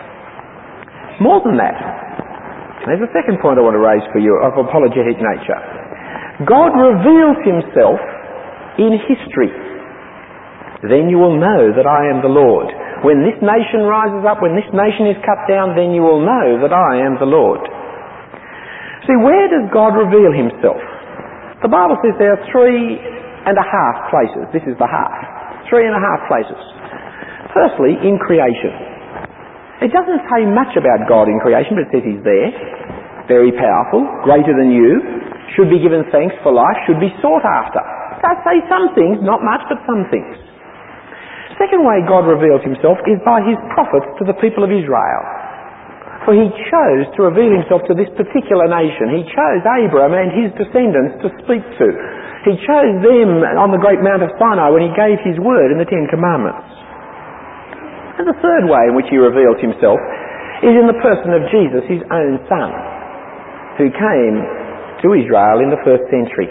More than that, there's a second point I want to raise for you of apologetic nature. God reveals himself in history. Then you will know that I am the Lord. When this nation rises up, when this nation is cut down, then you will know that I am the Lord. See, where does God reveal himself? The Bible says there are 3.5 places. This is the half. 3.5 places. Firstly, in creation. It doesn't say much about God in creation, but it says he's there, very powerful, greater than you, should be given thanks for life, should be sought after. It does say some things, not much, but some things. Second way God reveals himself is by his prophets to the people of Israel. For he chose to reveal himself to this particular nation. He chose Abraham and his descendants to speak to. He chose them on the great Mount of Sinai when he gave his word in the Ten Commandments. And the third way in which he reveals himself is in the person of Jesus, his own son, who came to Israel in the first century.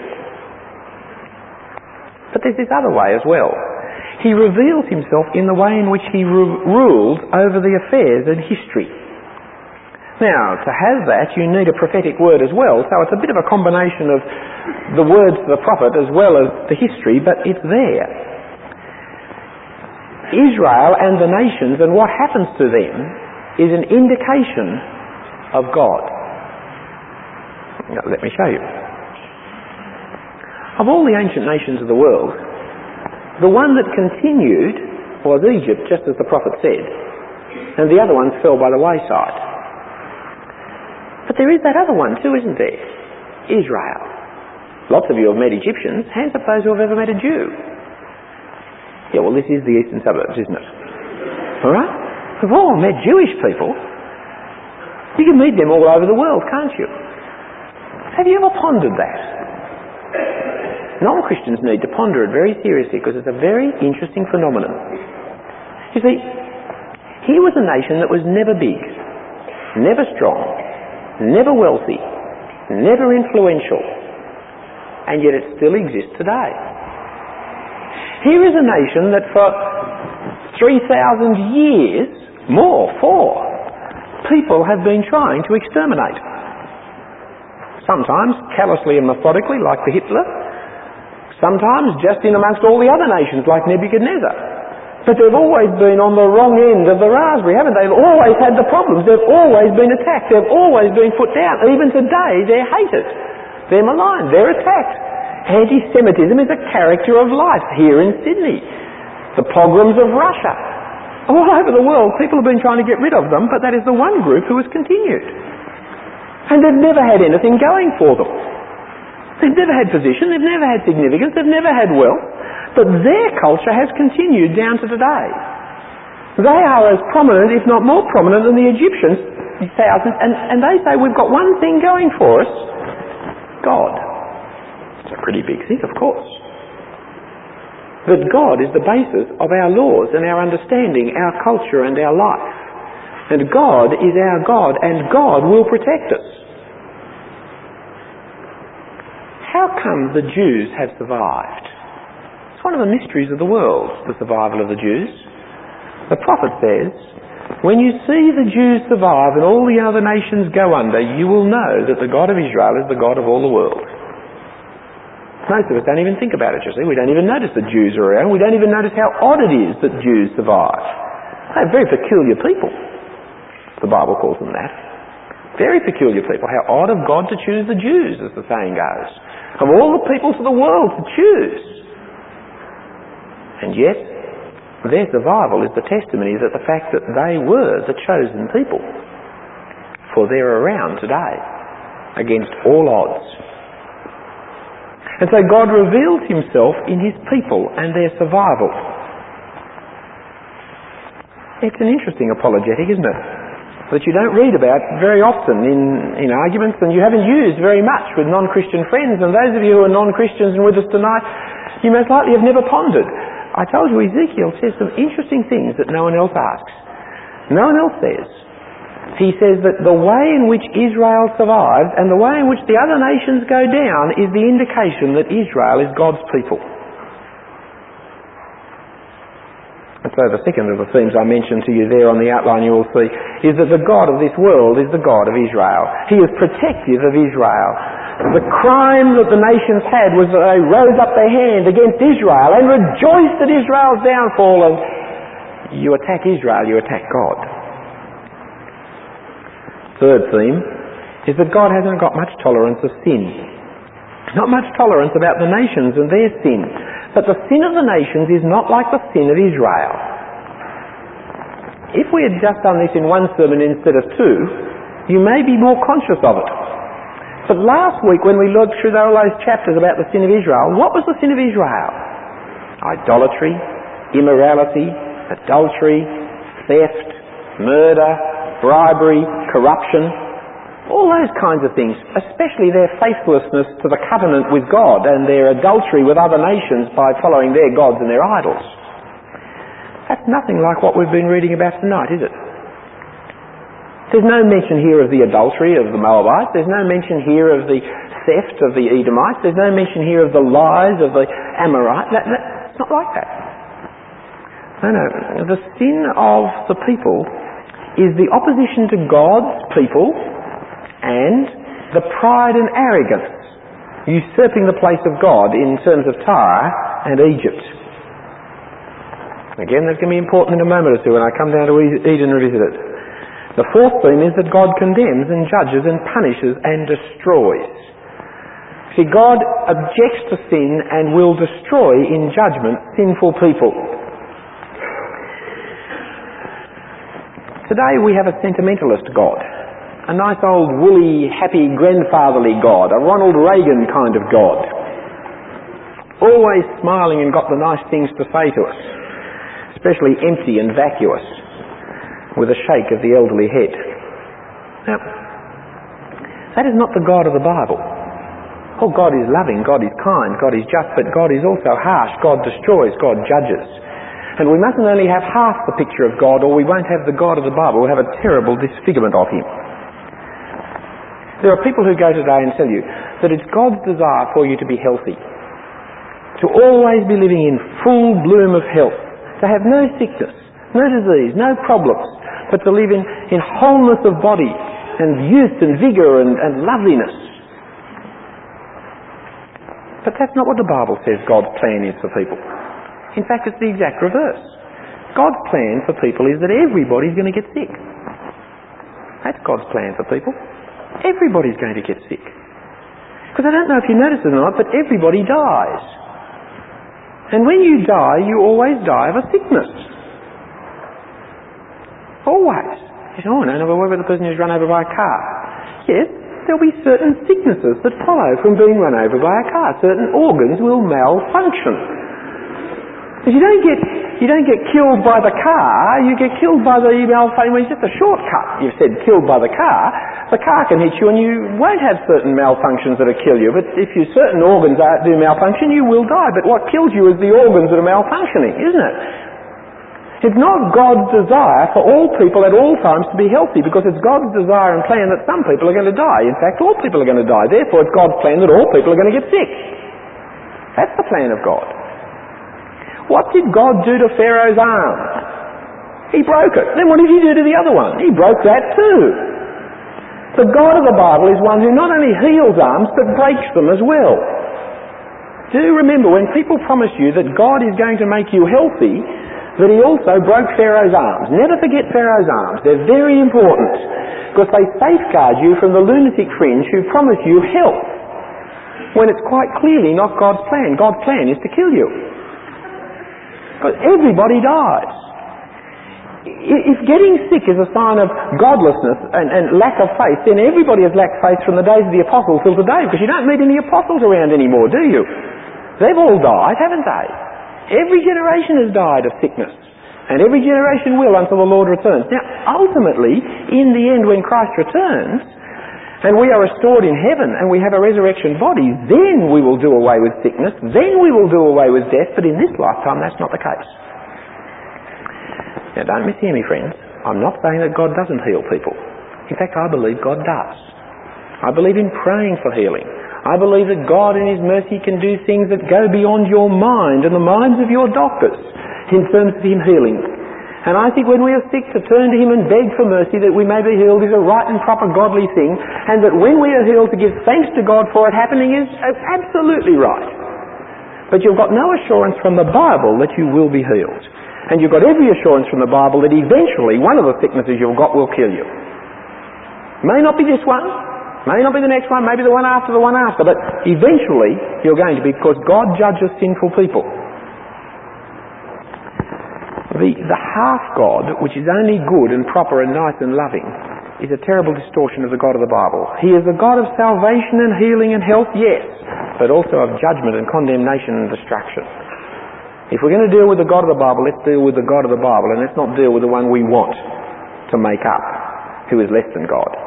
But there's this other way as well. He reveals himself in the way in which he rules over the affairs and history. Now, to have that, you need a prophetic word as well, so it's a bit of a combination of the words of the prophet as well as the history, but it's there. Israel and the nations and what happens to them is an indication of God. Now, let me show you. Of all the ancient nations of the world, the one that continued was Egypt, just as the prophet said, and the other ones fell by the wayside. But there is that other one too, isn't there? Israel. Lots of you have met Egyptians. Hands up those who have ever met a Jew. Yeah, well, this is the eastern suburbs, isn't it? Alright? We've all met Jewish people. You can meet them all over the world, can't you? Have you ever pondered that? Non-Christians need to ponder it very seriously because it's a very interesting phenomenon. You see, here was a nation that was never big, never strong, never wealthy, never influential, and yet it still exists today. Here is a nation that for 3,000 years, people have been trying to exterminate. Sometimes callously and methodically, like the Hitler, sometimes just in amongst all the other nations, like Nebuchadnezzar. But they've always been on the wrong end of the raspberry, haven't they? They've always had the problems. They've always been attacked. They've always been put down. Even today, they're hated. They're maligned. They're attacked. Anti-Semitism is a character of life here in Sydney. The pogroms of Russia. All over the world, people have been trying to get rid of them, but that is the one group who has continued. And they've never had anything going for them. They've never had position. They've never had significance. They've never had wealth. But their culture has continued down to today. They are as prominent, if not more prominent, than the Egyptians, thousands, and they say we've got one thing going for us, God. It's a pretty big thing, of course. But God is the basis of our laws and our understanding, our culture and our life. And God is our God, and God will protect us. How come the Jews have survived? One of the mysteries of the world, the survival of the Jews. The prophet says, when you see the Jews survive and all the other nations go under, you will know that the God of Israel is the God of all the world. Most of us don't even think about it, you see. We don't even notice that Jews are around. We don't even notice how odd it is that Jews survive. They're very peculiar people. The Bible calls them that. Very peculiar people. How odd of God to choose the Jews, as the saying goes. Of all the peoples of the world to choose. And yet, their survival is the testimony that the fact that they were the chosen people. For they're around today, against all odds. And so God reveals himself in his people and their survival. It's an interesting apologetic, isn't it? That you don't read about very often in arguments, and you haven't used very much with non-Christian friends. And those of you who are non-Christians and with us tonight, you most likely have never pondered. I told you Ezekiel says some interesting things that no one else asks. No one else says. He says that the way in which Israel survives and the way in which the other nations go down is the indication that Israel is God's people. And so the second of the themes I mentioned to you there on the outline you will see is that the God of this world is the God of Israel. He is protective of Israel. The crime that the nations had was that they rose up their hand against Israel and rejoiced at Israel's downfall. And you attack Israel, you attack God. Third theme is that God hasn't got much tolerance of sin. Not much tolerance about the nations and their sin. But the sin of the nations is not like the sin of Israel. If we had just done this in one sermon instead of two, you may be more conscious of it. But last week when we looked through all those chapters about the sin of Israel, what was the sin of Israel? Idolatry, immorality, adultery, theft, murder, bribery, corruption, all those kinds of things, especially their faithlessness to the covenant with God and their adultery with other nations by following their gods and their idols. That's nothing like what we've been reading about tonight, is it? There's no mention here of the adultery of the Moabites. There's no mention here of the theft of the Edomites. There's no mention here of the lies of the Amorites. It's not like that. No. The sin of the people is the opposition to God's people and the pride and arrogance, usurping the place of God in terms of Tyre and Egypt. Again, that's going to be important in a moment or two when I come down to Eden and visit it. The fourth theme is that God condemns and judges and punishes and destroys. See, God objects to sin and will destroy in judgment sinful people. Today we have a sentimentalist God. A nice old woolly, happy, grandfatherly God. A Ronald Reagan kind of God. Always smiling and got the nice things to say to us. Especially empty and vacuous, with a shake of the elderly head. Now, that is not the God of the Bible. Oh, God is loving, God is kind, God is just, but God is also harsh. God destroys, God judges. And we mustn't only have half the picture of God, or we won't have the God of the Bible. We'll have a terrible disfigurement of him. There are people who go today and tell you that it's God's desire for you to be healthy, to always be living in full bloom of health, to have no sickness, no disease, no problems, but to live in wholeness of body and youth and vigour and loveliness. But that's not what the Bible says God's plan is for people. In fact, it's the exact reverse. God's plan for people is that everybody's going to get sick. That's God's plan for people. Everybody's going to get sick. Because I don't know if you notice it or not, but everybody dies. And when you die, you always die of a sickness. Always. You say, oh, no, what about the person who's run over by a car? Yes, there'll be certain sicknesses that follow from being run over by a car. Certain organs will malfunction. But you don't get killed by the car, you get killed by the malfunction. It's just a shortcut. You've said killed by the car can hit you and you won't have certain malfunctions that'll kill you. But if your certain organs do malfunction, you will die. But what kills you is the organs that are malfunctioning, isn't it? It's not God's desire for all people at all times to be healthy, because it's God's desire and plan that some people are going to die. In fact, all people are going to die. Therefore, it's God's plan that all people are going to get sick. That's the plan of God. What did God do to Pharaoh's arm? He broke it. Then what did he do to the other one? He broke that too. The God of the Bible is one who not only heals arms, but breaks them as well. Do remember, when people promise you that God is going to make you healthy, that he also broke Pharaoh's arms. Never forget Pharaoh's arms. They're very important because they safeguard you from the lunatic fringe who promise you health when it's quite clearly not God's plan. God's plan is to kill you. Because everybody dies. If getting sick is a sign of godlessness and lack of faith, then everybody has lacked faith from the days of the apostles till today, because you don't meet any apostles around anymore, do you? They've all died, haven't they? Every generation has died of sickness, and every generation will until the Lord returns. Now, ultimately, in the end, when Christ returns, and we are restored in heaven, and we have a resurrection body, then we will do away with sickness, then we will do away with death, but in this lifetime, that's not the case. Now, don't mishear me, friends. I'm not saying that God doesn't heal people. In fact, I believe God does. I believe in praying for healing. I believe that God in His mercy can do things that go beyond your mind and the minds of your doctors in terms of Him healing. And I think when we are sick, to turn to Him and beg for mercy that we may be healed is a right and proper godly thing, and that when we are healed to give thanks to God for it happening is absolutely right. But you've got no assurance from the Bible that you will be healed. And you've got every assurance from the Bible that eventually one of the sicknesses you've got will kill you. May not be this one, may not be the next one, maybe the one after, but eventually you're going to be, because God judges sinful people. The half-God, which is only good and proper and nice and loving, is a terrible distortion of the God of the Bible. He is a God of salvation and healing and health, yes, but also of judgment and condemnation and destruction. If we're going to deal with the God of the Bible, let's deal with the God of the Bible, and let's not deal with the one we want to make up, who is less than God.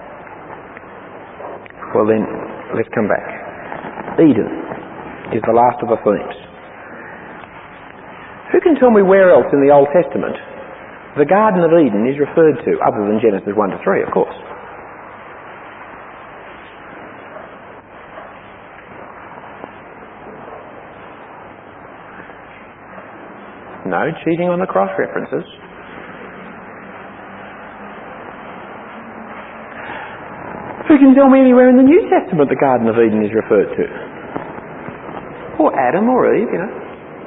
Well then, let's come back. Eden is the last of the themes. Who can tell me where else in the Old Testament the Garden of Eden is referred to, other than Genesis 1 to 3, of course? No, cheating on the cross references. Who can tell me anywhere in the New Testament the Garden of Eden is referred to? Or Adam or Eve, you know.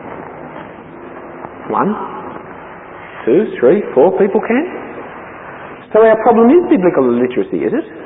1, 2, 3, 4 people can. So our problem is biblical illiteracy, is it?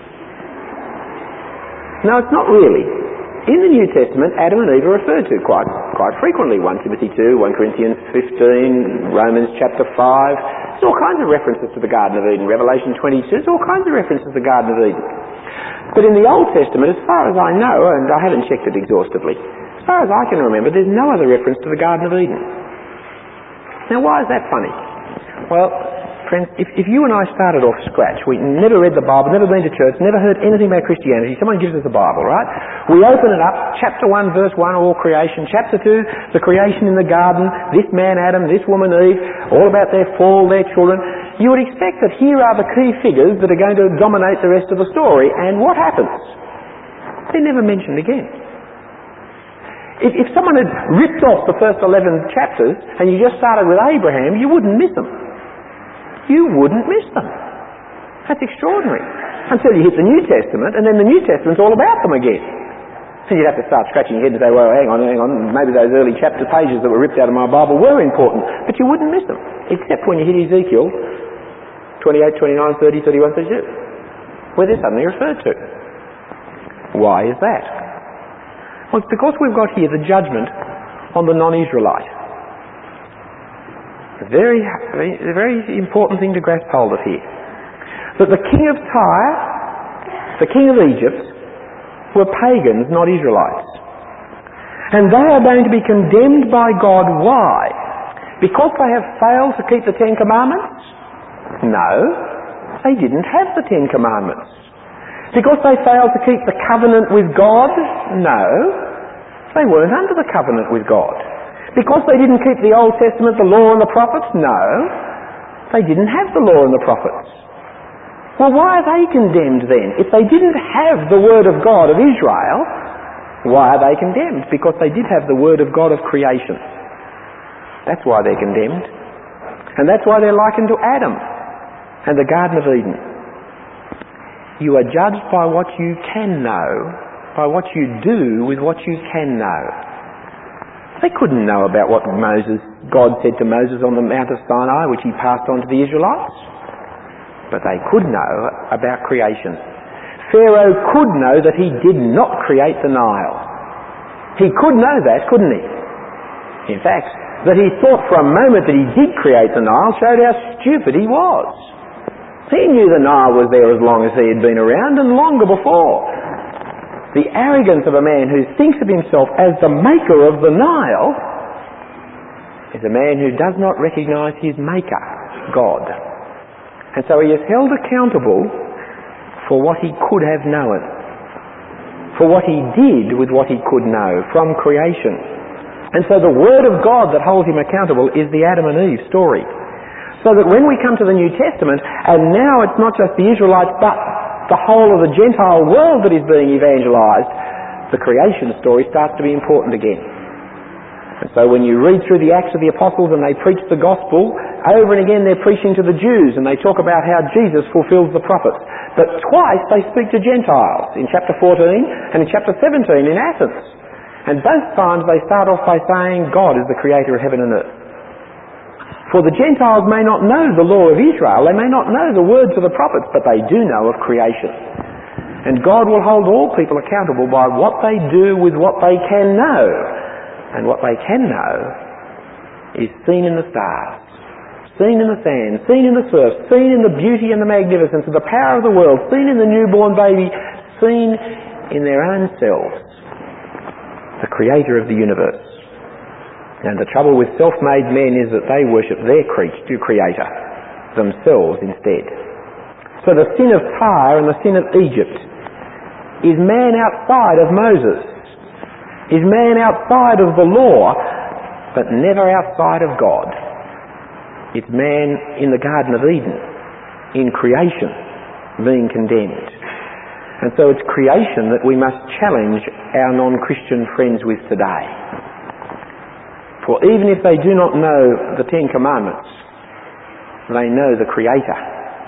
No, it's not really. In the New Testament, Adam and Eve are referred to quite frequently. 1 Timothy 2, 1 Corinthians 15, Romans chapter 5. There's all kinds of references to the Garden of Eden. Revelation 22, there's all kinds of references to the Garden of Eden. But in the Old Testament, as far as I know, and I haven't checked it exhaustively, as far as I can remember, there's no other reference to the Garden of Eden. Now, why is that funny? Well, friends, if you and I started off scratch, we never read the Bible, never been to church, never heard anything about Christianity, someone gives us the Bible, right? We open it up, chapter 1, verse 1, all creation, chapter 2, the creation in the garden, this man Adam, this woman Eve, all about their fall, their children. You would expect that here are the key figures that are going to dominate the rest of the story, and what happens? They're never mentioned again. If someone had ripped off the first 11 chapters and you just started with Abraham, you wouldn't miss them. You wouldn't miss them. That's extraordinary. Until you hit the New Testament, and then the New Testament's all about them again. So you'd have to start scratching your head and say, well, hang on, maybe those early chapter pages that were ripped out of my Bible were important, but you wouldn't miss them, except when you hit Ezekiel 28, 29, 30, 31, 32, where they're suddenly referred to. Why is that? Well, it's because we've got here the judgment on the non-Israelite. A very important thing to grasp hold of here. That the king of Tyre, the king of Egypt, were pagans, not Israelites. And they are going to be condemned by God. Why? Because they have failed to keep the Ten Commandments? No, they didn't have the Ten Commandments. Because they failed to keep the covenant with God? No, they weren't under the covenant with God. Because they didn't keep the Old Testament, the law and the prophets? No, they didn't have the law and the prophets. Well, why are they condemned then? If they didn't have the word of God of Israel, why are they condemned? Because they did have the word of God of creation. That's why they're condemned. And that's why they're likened to Adam and the Garden of Eden. You are judged by what you can know, by what you do with what you can know. They couldn't know about what God said to Moses on the Mount of Sinai, which he passed on to the Israelites. But they could know about creation. Pharaoh could know that he did not create the Nile. He could know that, couldn't he? In fact, that he thought for a moment that he did create the Nile showed how stupid he was. He knew the Nile was there as long as he had been around and longer before. The arrogance of a man who thinks of himself as the maker of the Nile is a man who does not recognise his maker, God. And so he is held accountable for what he could have known, for what he did with what he could know from creation. And so the Word of God that holds him accountable is the Adam and Eve story. So that when we come to the New Testament, and now it's not just the Israelites, but the whole of the Gentile world that is being evangelised, the creation story starts to be important again. And so when you read through the Acts of the Apostles and they preach the gospel, over and again they're preaching to the Jews and they talk about how Jesus fulfills the prophets. But twice they speak to Gentiles, in chapter 14 and in chapter 17 in Athens. And both times they start off by saying God is the creator of heaven and earth. For the Gentiles may not know the law of Israel, they may not know the words of the prophets, but they do know of creation. And God will hold all people accountable by what they do with what they can know. And what they can know is seen in the stars, seen in the sand, seen in the surf, seen in the beauty and the magnificence of the power of the world, seen in the newborn baby, seen in their own selves, the creator of the universe. And the trouble with self-made men is that they worship their creator, themselves instead. So the sin of Tyre and the sin of Egypt is man outside of Moses, is man outside of the law, but never outside of God. It's man in the Garden of Eden, in creation, being condemned. And so it's creation that we must challenge our non-Christian friends with today. For even if they do not know the Ten Commandments, they know the Creator.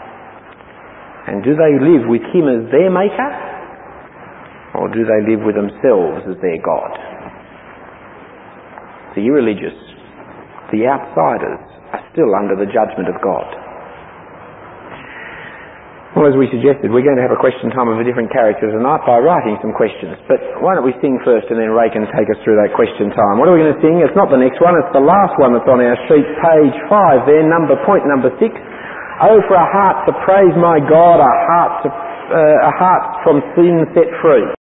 And do they live with Him as their Maker? Or do they live with themselves as their God? The irreligious, the outsiders, are still under the judgment of God. Well, as we suggested, we're going to have a question time of a different character tonight by writing some questions. But why don't we sing first and then Ray can take us through that question time. What are we going to sing? It's not the next one, it's the last one that's on our sheet, page 5 there, point number 6. Oh, for a heart to praise my God, a heart from sin set free.